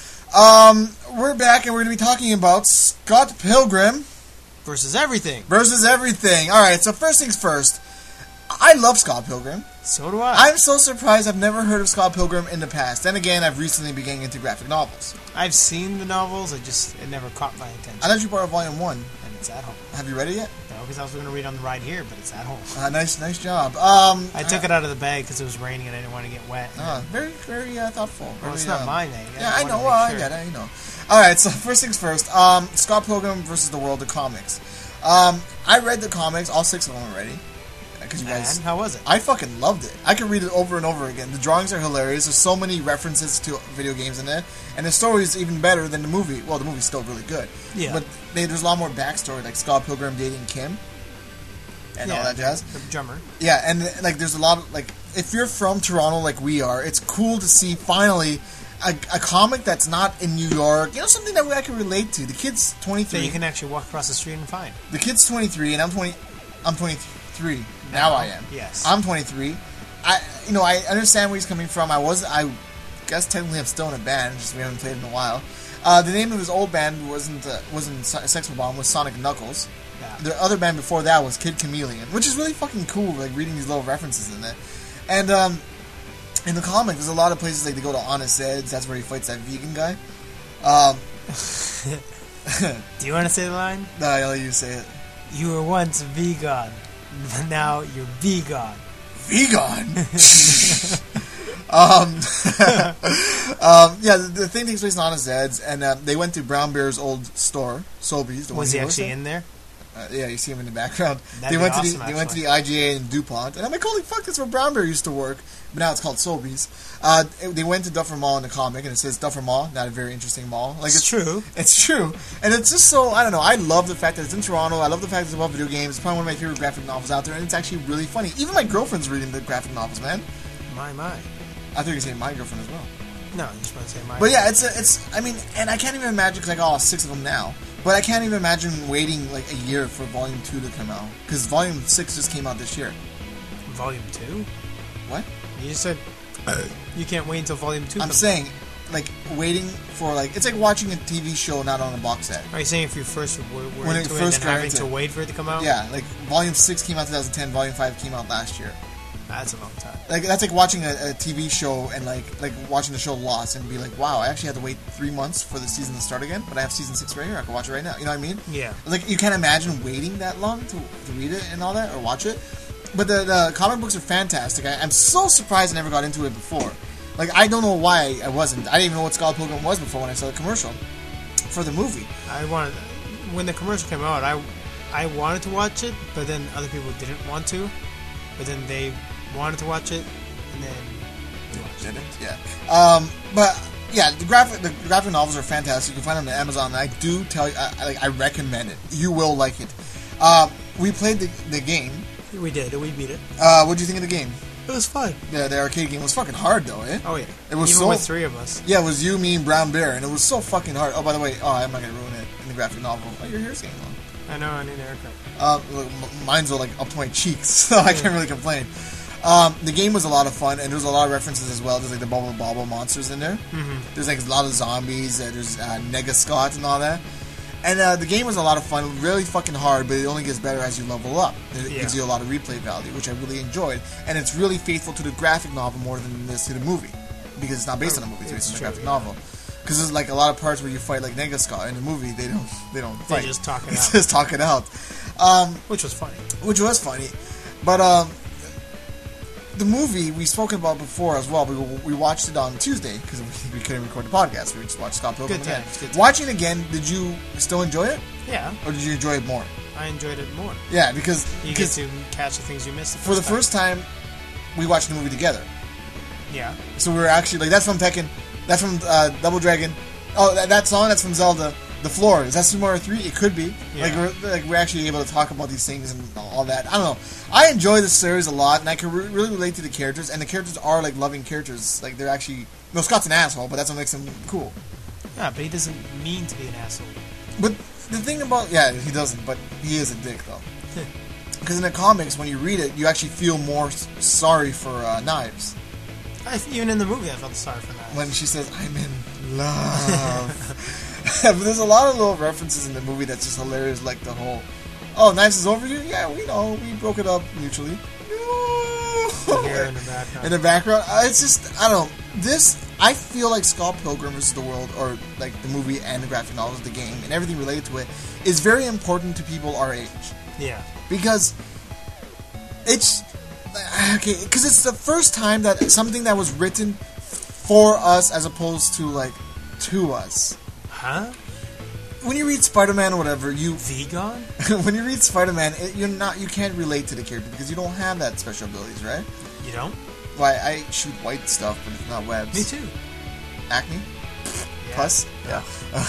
We're back, and we're going to be talking about Scott Pilgrim. Versus everything. Alright, so first things first. I love Scott Pilgrim. So do I. I'm so surprised I've never heard of Scott Pilgrim in the past. Then again, I've recently been getting into graphic novels. I've seen the novels, it never caught my attention. I thought you bought Volume 1. And it's at home. Have you read it yet? No, because I was going to read on the ride here, but it's at home. Nice job. I took it out of the bag because it was raining and I didn't want to get wet. Very thoughtful. Well, it's not mine, Yeah, I know. I get it. I know. Alright, so first things first. Scott Pilgrim versus the World of Comics. I read the comics, all 6 of them already. You guys, and how was it? I fucking loved it. I could read it over and over again. The drawings are hilarious. There's so many references to video games in it, and the story is even better than the movie. Well, the movie's still really good. Yeah. But there's a lot more backstory, like Scott Pilgrim dating Kim and all that jazz. The drummer. Yeah, and like there's a lot of like if you're from Toronto like we are, it's cool to see finally a comic that's not in New York. You know, something that I can relate to. The kid's 23. That you can actually walk across the street and find. The kid's 23, and I'm 23. Now I am. Yes. I'm 23. I understand where he's coming from. I guess technically I'm still in a band, just we haven't played in a while. The name of his old band wasn't Sex Bomb, was Sonic Knuckles. Yeah. The other band before that was Kid Chameleon, which is really fucking cool, like reading these little references in there. And in the comic, there's a lot of places like they go to Honest Ed's. That's where he fights that vegan guy. Do you want to say the line? No, I'll let you say it. You were once vegan. Now you're vegan. Vegan? Yeah, the thing takes place in Honest Ed's, and they went to Brown Bear's old store, Sobeys. Was he actually in there? Yeah, you see him in the background. They went to the IGA in DuPont, and I'm like, holy fuck, that's where Brown Bear used to work. But now it's called Sobeys. They went to Duffer Mall in the comic, and it says Duffer Mall, not a very interesting mall. Like it's true. It's true, and it's just so I don't know. I love the fact that it's in Toronto. I love the fact that it's about video games. It's probably one of my favorite graphic novels out there, and it's actually really funny. Even my girlfriend's reading the graphic novels, man. My. I thought you were saying my girlfriend as well. No, I just want to say my. But yeah, it's. I mean, and I can't even imagine because I got all 6 of them now. But I can't even imagine waiting like a year for Volume 2 to come out because Volume 6 just came out this year. Volume 2? What? You said you can't wait until Volume 2 I'm saying, like, waiting for, like, it's like watching a TV show not on a box set. Are you saying if you first were when into it and having to wait for it to come out? Yeah, like, Volume 6 came out 2010, Volume 5 came out last year. That's a long time. Like, that's like watching a TV show and, like watching the show Lost and be like, wow, I actually had to wait 3 months for the season to start again, but I have Season 6 right here, I can watch it right now. You know what I mean? Yeah. Like, you can't imagine waiting that long to read it and all that, or watch it. But the comic books are fantastic. I'm so surprised I never got into it before. Like, I don't know why I wasn't. I didn't even know what Scott Pilgrim was before when I saw the commercial for the movie. When the commercial came out, I wanted to watch it, but then other people didn't want to. But then they wanted to watch it, and then they watched it. Yeah. But yeah, the graphic novels are fantastic. You can find them on Amazon. And I do tell you, I recommend it. You will like it. We played the game. We did. We beat it. What do you think of the game? It was fun. Yeah, the arcade game was fucking hard though, eh? Oh yeah. It was even with 3 of us. Yeah, it was you, me, and Brown Bear, and it was so fucking hard. Oh, by the way, I'm not gonna ruin it in the graphic novel. Oh, your hair's getting long. I know. I need a haircut. Mine's like up to my cheeks, so I can't really complain. The game was a lot of fun, and there's a lot of references as well. There's like the Bobble monsters in there. Mm-hmm. There's like a lot of zombies. There's Nega Scott and all that. And the game was a lot of fun, really fucking hard, but it only gets better as you level up. It gives you a lot of replay value, which I really enjoyed. And it's really faithful to the graphic novel more than it is to the movie, because it's not based on a movie; it's based on a graphic novel. Because there's like a lot of parts where you fight like Nega Scott in the movie. They don't fight. They just talk it out. Just talk it out. Which was funny. But the movie we've spoken about before as well. We watched it on Tuesday because we couldn't record the podcast. We just watched Scott Pilgrim again. Watching it again, did you still enjoy it? Yeah. Or did you enjoy it more? I enjoyed it more. Yeah, because you get to catch the things you missed. For the first time, we watched the movie together. Yeah. So we were actually like, that's from Tekken, that's from Double Dragon. Oh, that song, that's from Zelda. The floor, is that Super Mario 3? It could be. Yeah. We're actually able to talk about these things and all that. I don't know. I enjoy this series a lot, and I can really relate to the characters. And the characters are like loving characters. Like they're actually. No, Scott's an asshole, but that's what makes him cool. Yeah, but he doesn't mean to be an asshole. But the thing about he doesn't. But he is a dick though. Because in the comics, when you read it, you actually feel more sorry for Knives. Even in the movie, I felt sorry for Knives. When she says, "I'm in love." But there's a lot of little references in the movie that's just hilarious, like the whole, "Oh, Knives is over you? Yeah, we know. We broke it up mutually." No. Here in the background. In the background, it's just, I don't know. This, I feel like Scott Pilgrim vs. the World, or like the movie and the graphic novels, the game, and everything related to it, is very important to people our age. Yeah. Because it's, okay, because it's the first time that something that was written for us as opposed to, like, to us. Huh? When you read Spider-Man or whatever, you... Vegan? When you read Spider-Man, you can't relate to the character because you don't have that special abilities, right? You don't? Why, I shoot white stuff, but it's not webs. Me too. Acne? Yeah. Plus? Yeah.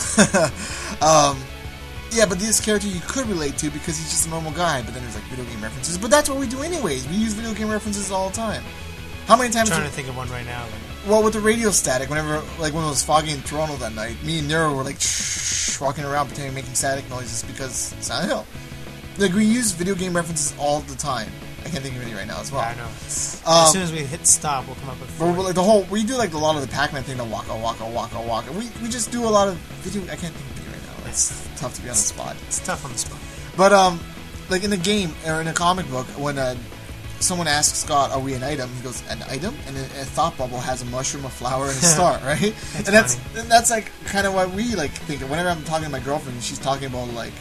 Yeah, but this character you could relate to because he's just a normal guy, but then there's like video game references. But that's what we do anyways. We use video game references all the time. How many times... I'm trying to think of one right now. Well, with the radio static, whenever, like when it was foggy in Toronto that night, me and Nero were like walking around pretending making static noises because Silent Hill. Like we use video game references all the time. I can't think of any right now as well. Yeah, I know. As soon as we hit stop, we'll come up with. But like the whole, we do like a lot of the Pac-Man thing, the waka waka waka waka. We just do a lot of video. I can't think of any right now. It's tough to be on the spot. It's tough on the spot. But like in the game or in a comic book, when someone asks Scott, "Are we an item?" He goes, "An item?" And a thought bubble has a mushroom, a flower, and a star, right? That's like kind of what we like think. Whenever I'm talking to my girlfriend, and she's talking about like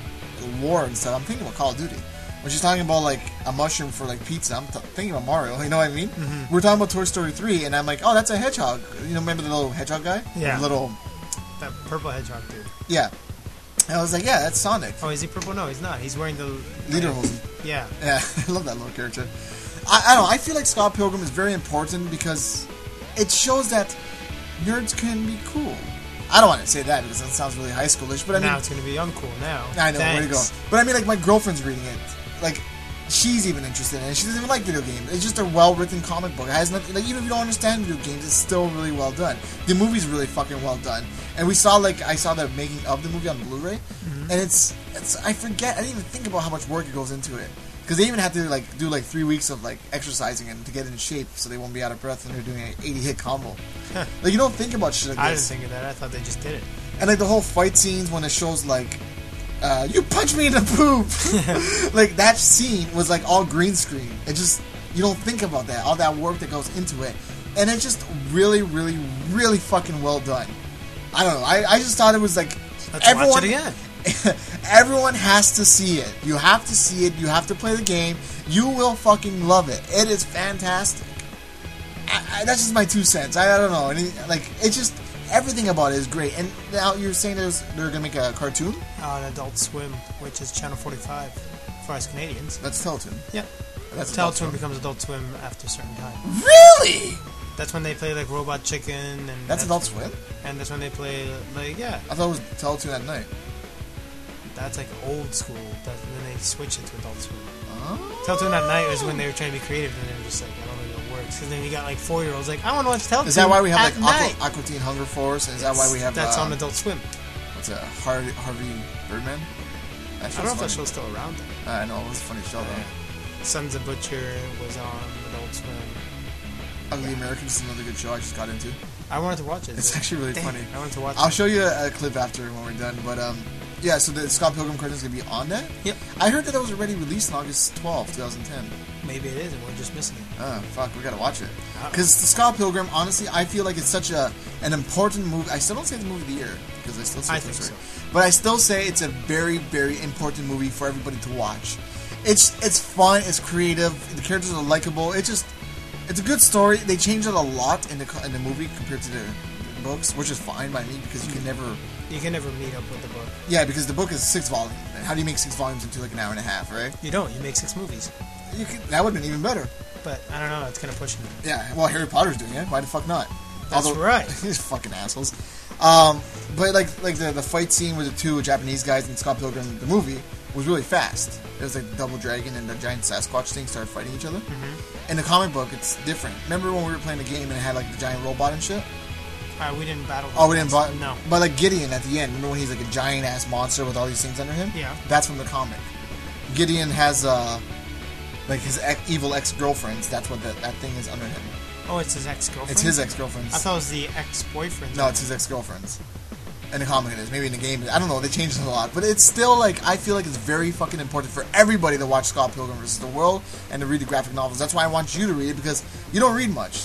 war and stuff, I'm thinking about Call of Duty. When she's talking about like a mushroom for like pizza, I'm thinking about Mario. You know what I mean? Mm-hmm. We're talking about Toy Story 3, and I'm like, "Oh, that's a hedgehog." You know, remember the little hedgehog guy? Yeah. The little that purple hedgehog dude. Yeah. And I was like, "Yeah, that's Sonic." Oh, is he purple? No, he's not. He's wearing the Lederhosen. Yeah. Yeah, I love that little character. I don't know. I feel like Scott Pilgrim is very important because it shows that nerds can be cool. I don't want to say that because that sounds really high schoolish, but I mean... Now it's going to be uncool now. I know, way to go. But I mean, like, my girlfriend's reading it. Like, she's even interested in it. She doesn't even like video games. It's just a well-written comic book. It has nothing... Like, even if you don't understand video games, it's still really well done. The movie's really fucking well done. And we saw, like... I saw the making of the movie on Blu-ray. Mm-hmm. And it's... I forget... I didn't even think about how much work it goes into it. Because they even had to like do like 3 weeks of like exercising and to get in shape so they won't be out of breath and they're doing an 80-hit combo. Like you don't think about shit like this. I didn't think of that. I thought they just did it. And like the whole fight scenes when it shows like, "You punch me in the poop," like that scene was like all green screen. It just you don't think about that, all that work that goes into it, and it's just really, really, really fucking well done. I don't know. I just thought it was like Let's watch it again. Everyone has to see it. You have to see it. You have to play the game. You will fucking love it. It is fantastic. That's just my 2 cents. I don't know. Like it's just everything about it is great. And now you're saying they're gonna make a cartoon on Adult Swim, which is Channel 45 for us Canadians. That's Teletoon. Yeah, that's Teletoon becomes Adult Swim after a certain time. Really? That's when they play like Robot Chicken and that's Adult Swim. And that's when they play like I thought it was Teletoon at night. That's like old school. And then they switched it to Adult Swim. Oh. Teletoon at night was when they were trying to be creative, and they were just like, I don't know if it works. Because then you got like 4-year-olds like, I want to watch Teletoon. Is that why we have like Aqua Teen Hunger Force? And is that why we have? That's on Adult Swim. What's that? Harvey Birdman? I don't know if that show's still around. I know it was a funny show though. Sons of Butcher was on Adult Swim. Ugly Americans is another good show I just got into. I wanted to watch it. It's actually really funny. I wanted to watch it. I'll show you a clip after when we're done, but yeah, so the Scott Pilgrim cartoon is going to be on that? Yep. I heard that it was already released on August 12, 2010. Maybe it is, and we're just missing it. Oh, fuck, we got to watch it. Because the Scott Pilgrim, honestly, I feel like it's such an important movie. I still don't say the movie of the year, because I still say think so. But I still say it's a very, very important movie for everybody to watch. It's fun, it's creative, the characters are likable, it's a good story. They changed it a lot in the movie compared to the books, which is fine by me because you can never meet up with the book. Yeah, because the book is 6 volumes. And how do you make 6 volumes into like an hour and a half, right? You don't. You make 6 movies. That would have been even better. But I don't know. It's kind of pushing it. Yeah. Well, Harry Potter's doing it. Why the fuck not? That's right. These fucking assholes. But like the fight scene with the 2 Japanese guys in Scott Pilgrim the movie was really fast. It was like the double dragon and the giant Sasquatch thing started fighting each other. In the comic book, it's different. Remember when we were playing the game and it had like the giant robot and shit? We didn't battle. Oh, we didn't battle? No. But like Gideon at the end, remember when he's like a giant ass monster with all these things under him? Yeah. That's from the comic. Gideon has like his evil ex-girlfriends. That's what that thing is under him. Oh, it's his ex-girlfriend? It's his ex-girlfriends. I thought it was the ex-boyfriend. No, it's his ex-girlfriends. In the comic it is. Maybe in the game. I don't know. They changed it a lot. But it's still, like, I feel like it's very fucking important for everybody to watch Scott Pilgrim vs. the World and to read the graphic novels. That's why I want you to read it, because you don't read much.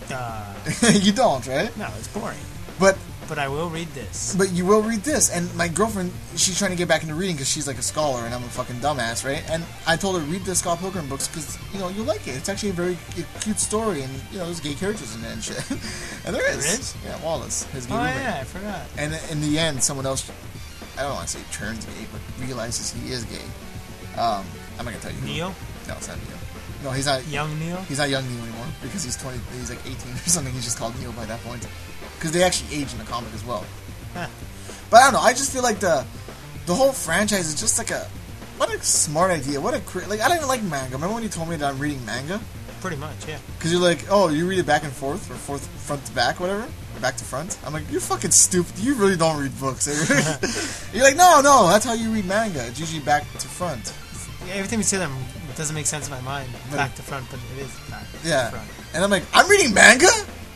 You don't, right? No, it's boring. But I will read this. But you will read this. And my girlfriend, she's trying to get back into reading because she's like a scholar and I'm a fucking dumbass, right? And I told her, read the Scott Pilgrim books because, you know, you'll like it. It's actually a very cute story and, you know, there's gay characters in it and shit. And there is. There is? Yeah, Wallace. His gay Oh, roommate. yeah, I forgot. And in the end, someone else, I don't want to say turns gay, but realizes he is gay. I'm not going to tell you who. Neo? No, it's not Neo. No, he's not. Young Neo? He's not young Neo anymore because he's 20. He's like 18 or something. He's just called Neo by that point. Because they actually age in the comic as well. Huh. But I don't know. I just feel like the whole franchise is just like what a smart idea. What a like I don't even like manga. Remember when you told me that I'm reading manga? Pretty much, yeah. Because you're like, oh, you read it back and forth or front to back, whatever, or back to front. I'm like, you're fucking stupid. You really don't read books. You're like, no, that's how you read manga. It's usually back to front. Yeah, everything we say that doesn't make sense in my mind. Back to front, but it is back to front. And I'm like, I'm reading manga?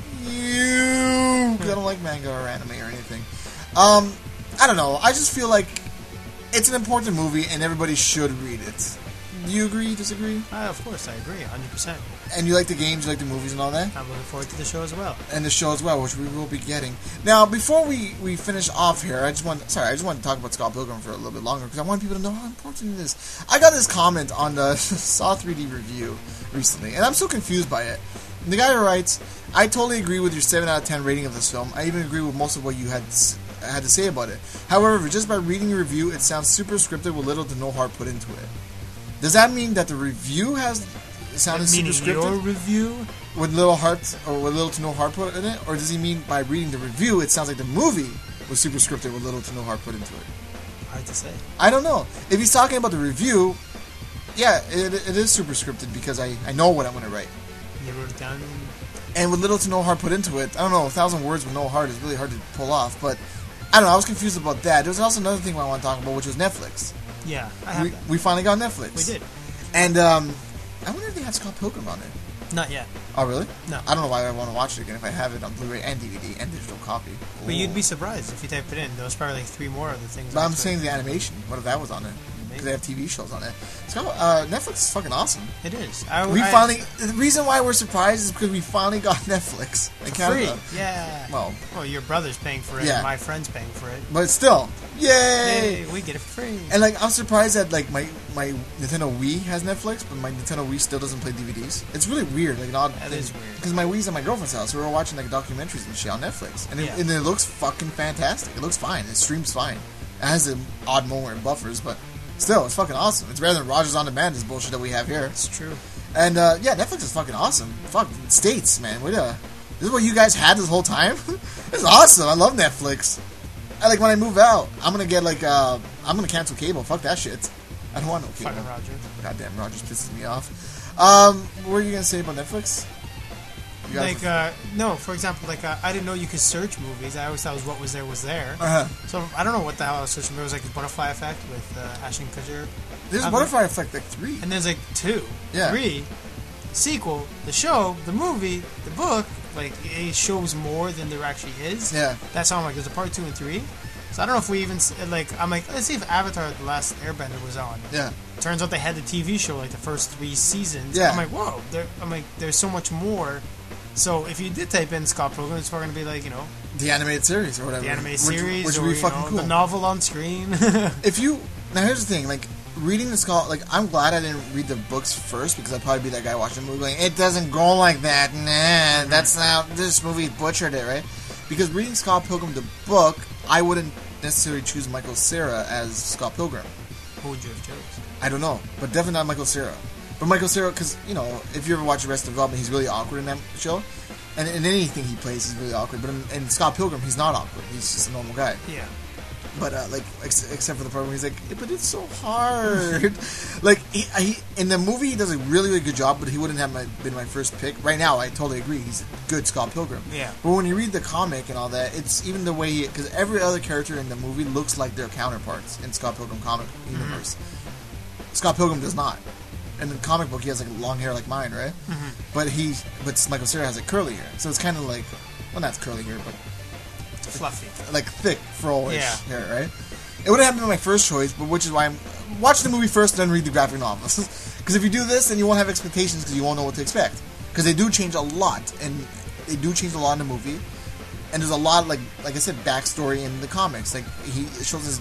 Because I don't like manga or anime or anything. I don't know. I just feel like it's an important movie and everybody should read it. Do you agree? Disagree? Of course, I agree, 100%. And you like the games, you like the movies and all that? I'm looking forward to the show as well. And the show as well, which we will be getting. Now, before we finish off here, I just want to talk about Scott Pilgrim for a little bit longer because I want people to know how important it is. I got this comment on the Saw 3D review recently, and I'm so confused by it. And the guy writes, I totally agree with your 7 out of 10 rating of this film. I even agree with most of what you had to say about it. However, just by reading your review, it sounds super scripted with little to no heart put into it. Does that mean that the review sounded super scripted? Meaning your review? With little heart, or with little to no heart put in it? Or does he mean by reading the review, it sounds like the movie was super scripted with little to no heart put into it? Hard to say. I don't know. If he's talking about the review, yeah, it is super scripted because I know what I'm going to write. You wrote it down? And with little to no heart put into it, I don't know, 1,000 words with no heart is really hard to pull off, but I don't know, I was confused about that. There was also another thing I want to talk about, which was Netflix. Yeah, I have that. We finally got Netflix. We did. And I wonder if they have Scott Pilgrim on there. Not yet. Oh, really? No. I don't know why I want to watch it again if I have it on Blu-ray and DVD and digital copy. But you'd be surprised if you type it in. There's probably like 3 more other things. But I'm saying the animation. What if that was on there? Because they have TV shows on it. So Netflix is fucking awesome. It is. The reason why we're surprised is because we finally got Netflix in Canada. Free. Yeah. Well, your brother's paying for it. Yeah. And my friend's paying for it. But still, yay! We get it for free. And like, I'm surprised that like my Nintendo Wii has Netflix, but my Nintendo Wii still doesn't play DVDs. It's really weird, like an odd thing. That is weird. Because my Wii's at my girlfriend's house, so we were watching like documentaries and shit on Netflix, and it looks fucking fantastic. It looks fine. It streams fine. It has an odd moment in buffers, but still, it's fucking awesome. It's better than Rogers On Demand, this bullshit that we have here. It's true. And yeah, Netflix is fucking awesome. Fuck States, man. This is what you guys had this whole time. This is awesome. I love Netflix. Like when I move out, I'm gonna get like I'm gonna cancel cable. Fuck that shit. I don't want no cable. Fucking Rogers. Goddamn, Rogers pisses me off. What were you gonna say about Netflix? No, for example, I didn't know you could search movies. I always thought what was there. Uh-huh. So I don't know what the hell I was searching. There was like the Butterfly Effect with Ashton Kutcher. There's Butterfly Effect like 3. And there's like 2. Yeah. 3. Sequel, the show, the movie, the book. Like it shows more than there actually is. Yeah. That's how I'm like, there's a part 2 and 3. So I don't know if we even I'm like, let's see if Avatar: The Last Airbender was on. Yeah. Turns out they had the TV show like the first 3 seasons. Yeah. I'm like, whoa. There's so much more. So if you did type in Scott Pilgrim, it's probably going to be like, the animated series or whatever. The animated series, which would be fucking cool. The novel on screen. Now here's the thing, like reading the Scott, like I'm glad I didn't read the books first because I'd probably be that guy watching the movie going, it doesn't go like that. Nah, that's not. This movie butchered it, right? because reading Scott Pilgrim the book, I wouldn't necessarily choose Michael Cera as Scott Pilgrim. Who would you have chosen? I don't know, but definitely not Michael Cera. But Michael Cera, because, you know, if you ever watch Arrested Development, he's really awkward in that show. And in anything he plays, he's really awkward. But in Scott Pilgrim, he's not awkward. He's just a normal guy. Yeah. But, except for the part where he's like, but it's so hard. Like, he in the movie, he does a really, really good job, but he wouldn't have been my first pick. Right now, I totally agree. He's a good Scott Pilgrim. Yeah. But when you read the comic and all that, it's even the way because every other character in the movie looks like their counterparts in Scott Pilgrim comic universe. Scott Pilgrim does not. In the comic book, he has, like, long hair like mine, right? But Michael Cera has, like, curly hair. So it's kind of like, well, not curly hair, but fluffy, like thick, fro-ish hair, right? It wouldn't have been my first choice, but which is why I'm watch the movie first, then read the graphic novels. Because if you do this, then you won't have expectations because you won't know what to expect. Because they do change a lot, and they do change a lot in the movie. And there's a lot, like I said, backstory in the comics. Like he shows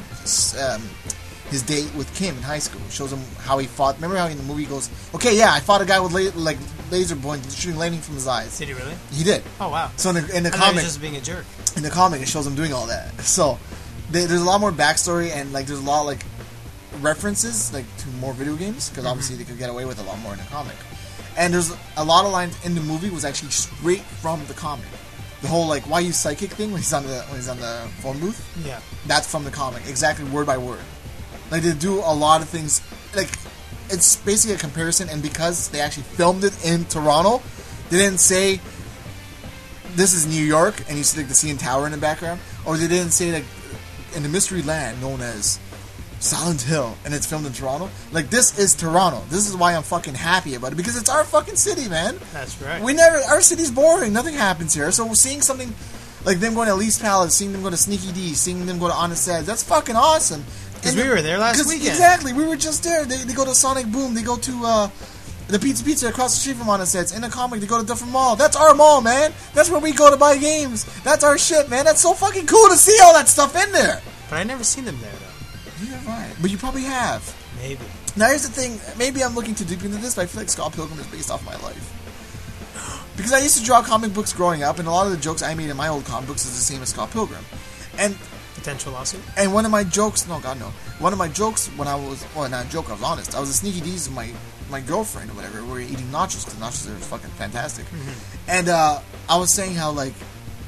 his date with Kim in high school. Shows him how he fought. Remember how in the movie he goes, "Okay, yeah, I fought a guy with laser points shooting lightning from his eyes." Did he really? He did. Oh wow! So in the I comic, he was just being a jerk. In the comic, it shows him doing all that. So there's a lot more backstory and like there's a lot like references like to more video games because obviously they could get away with a lot more in the comic. And there's a lot of lines in the movie was actually straight from the comic. The whole like "why you psychic" thing when he's on the phone booth. Yeah, that's from the comic, exactly word by word. Like they do a lot of things. Like it's basically a comparison, and because they actually filmed it in Toronto, they didn't say this is New York and you see like the CN Tower in the background, or they didn't say like in the mystery land known as Silent Hill and it's filmed in Toronto. Like this is Toronto. This is why I'm fucking happy about it because it's our fucking city, man. That's right. Our city's boring. Nothing happens here. So we're seeing something like them going to Lee's Palace, seeing them go to Sneaky D, seeing them go to Honest Ed's. That's fucking awesome. Because we were there last weekend. Exactly, we were just there. They go to Sonic Boom. They go to the Pizza across the street from Honest Ed's. In a comic, they go to Dufferin Mall. That's our mall, man. That's where we go to buy games. That's our shit, man. That's so fucking cool to see all that stuff in there. But I never seen them there, though. You're right. But you probably have. Maybe. Now, here's the thing. Maybe I'm looking too deep into this, but I feel like Scott Pilgrim is based off my life. Because I used to draw comic books growing up, and a lot of the jokes I made in my old comic books is the same as Scott Pilgrim. And potential lawsuit? And one of my jokes, no, God, no. One of my jokes when I was, well, not a joke, I was honest. I was at Sneaky D's with my girlfriend or whatever. We were eating nachos because nachos are fucking fantastic. And I was saying how, like,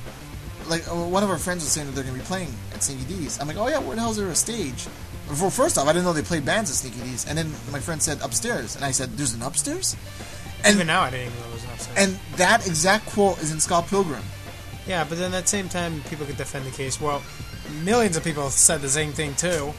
one of our friends was saying that they're going to be playing at Sneaky D's. I'm like, oh, yeah, where the hell is there a stage? Well, first off, I didn't know they played bands at Sneaky D's. And then my friend said upstairs. And I said, there's an upstairs? And even now, I didn't even know there was an upstairs. And that exact quote is in Scott Pilgrim. Yeah, but then at the same time, people could defend the case. Well, millions of people have said the same thing, too.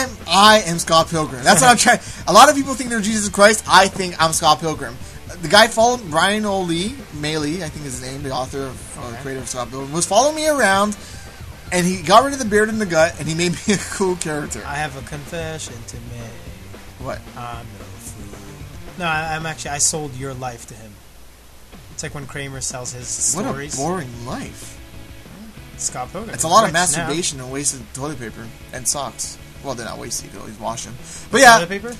I am Scott Pilgrim. That's what I'm trying. A lot of people think they're Jesus Christ. I think I'm Scott Pilgrim. The guy followed Brian O'Lee, Maley, I think is his name, the author of, or the creator of Scott Pilgrim, was following me around, and he got rid of the beard and the gut, and he made me a cool character. I have a confession to make. What? I'm no fool. No, I sold your life to him. It's like when Kramer sells his stories. What a boring life. Scott Pilgrim. It's a lot of masturbation and wasted toilet paper and socks. Well, they're not wasted, you can always wash them. But yeah. Toilet paper?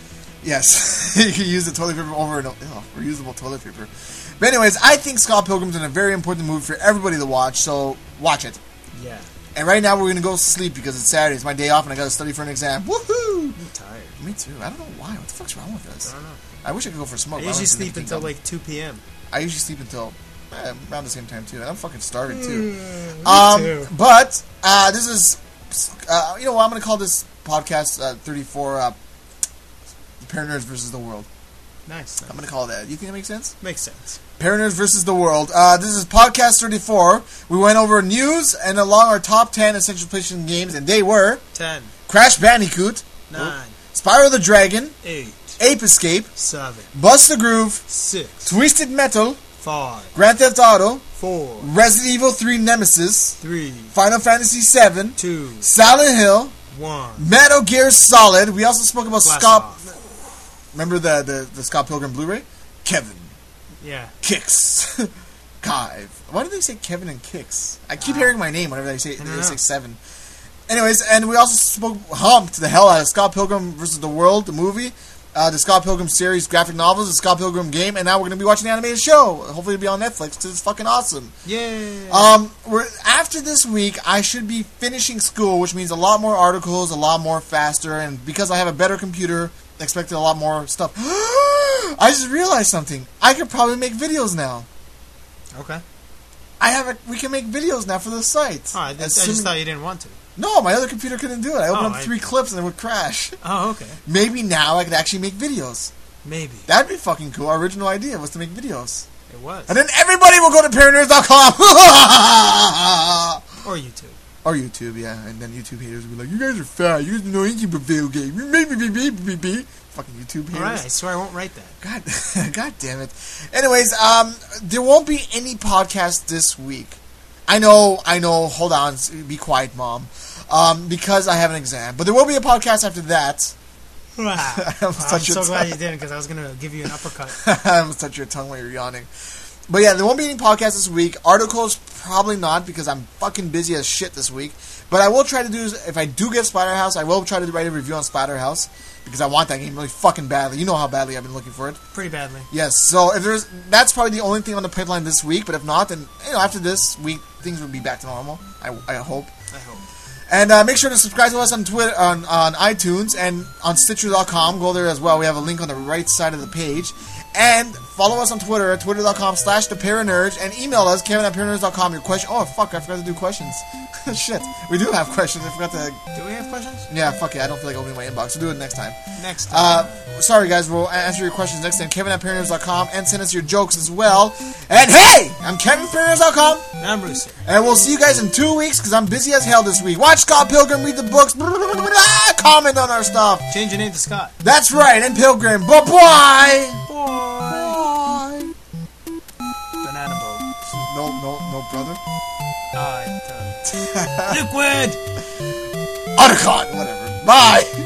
Yes. You can use the toilet paper over and over. Reusable toilet paper. But anyways, I think Scott Pilgrim's in a very important movie for everybody to watch, so watch it. Yeah. And right now we're going to go sleep because it's Saturday. It's my day off and I got to study for an exam. Woohoo! I'm tired. Me too. I don't know why. What the fuck's wrong with us? I don't know. I wish I could go for a smoke. I usually sleep until like 2 p.m. I usually sleep until around the same time too. And I'm fucking starving too. Me too. But this is, you know what? I'm going to call this podcast 34 Paranerds versus the World. Nice. I'm going to call it that. You think that makes sense? Makes sense. Paranerds versus the World. This is podcast 34. We went over news and along our top 10 essential PlayStation games, and they were 10, Crash Bandicoot, 9, Spyro the Dragon, 8, Ape Escape, 7, Bust the Groove, 6, Twisted Metal, 5, Grand Theft Auto, 4, Resident Evil 3 Nemesis, 3, Final Fantasy 7, 2, Silent Hill, 1, Metal Gear Solid. We also spoke about Blast Scott. off. Remember the Scott Pilgrim Blu-ray? Kevin. Yeah. Kix. Kive. Why do they say Kevin and Kix? I keep hearing my name whenever they say 7. Anyways, and we also humped the hell out of Scott Pilgrim versus the World, the movie. the Scott Pilgrim series graphic novels, the Scott Pilgrim game, and now we're going to be watching the animated show. Hopefully it'll be on Netflix because it's fucking awesome. Yay! After this week, I should be finishing school, which means a lot more articles, a lot more faster, and because I have a better computer, expected a lot more stuff. I just realized something. I could probably make videos now. Okay. We can make videos now for the site. Oh, I just thought you didn't want to. No, my other computer couldn't do it. I opened up 3 clips and it would crash. Oh, okay. Maybe now I could actually make videos. Maybe. That'd be fucking cool. Our original idea was to make videos. It was. And then everybody will go to ParaNerds.com. Or YouTube. Or YouTube, yeah. And then YouTube haters will be like, you guys are fat. You guys don't know anything about video game. Fucking YouTube haters. Alright, I swear I won't write that. God damn it. Anyways, there won't be any podcast this week. I know. Hold on. Be quiet, Mom. Because I have an exam. But there will be a podcast after that. I'm so glad you didn't, because I was going to give you an uppercut. I almost touched your tongue while you're yawning. But yeah, there won't be any podcast this week. Articles, probably not, because I'm fucking busy as shit this week. But I will try to do, if I do get Splatterhouse, I will try to write a review on Splatterhouse, because I want that game really fucking badly. You know how badly I've been looking for it. Pretty badly. Yes, so if that's probably the only thing on the pipeline this week. But if not, then after this week, things will be back to normal. I hope. I hope. And make sure to subscribe to us on Twitter, on iTunes, and on Stitcher.com. Go there as well. We have a link on the right side of the page. And follow us on Twitter at twitter.com/TheParaNerds, and email us, Kevin@ParaNerds.com. Your question. Oh, fuck, I forgot to do questions. Shit. We do have questions. I forgot to... Do we have questions? Yeah, fuck it. I don't feel like opening my inbox. We'll do it next time. Next time. Sorry, guys. We'll answer your questions next time. Kevin@ParaNerds.com, and send us your jokes as well. And hey! I'm Kevin@ParaNerds.com. And I'm Bruce here. And we'll see you guys in 2 weeks, because I'm busy as hell this week. Watch Scott Pilgrim, read the books, comment on our stuff. Change your name to Scott. That's right, and Pilgrim. Bye-bye! Bye. Banana boat. No, brother. Liquid! Otacon, whatever. Bye!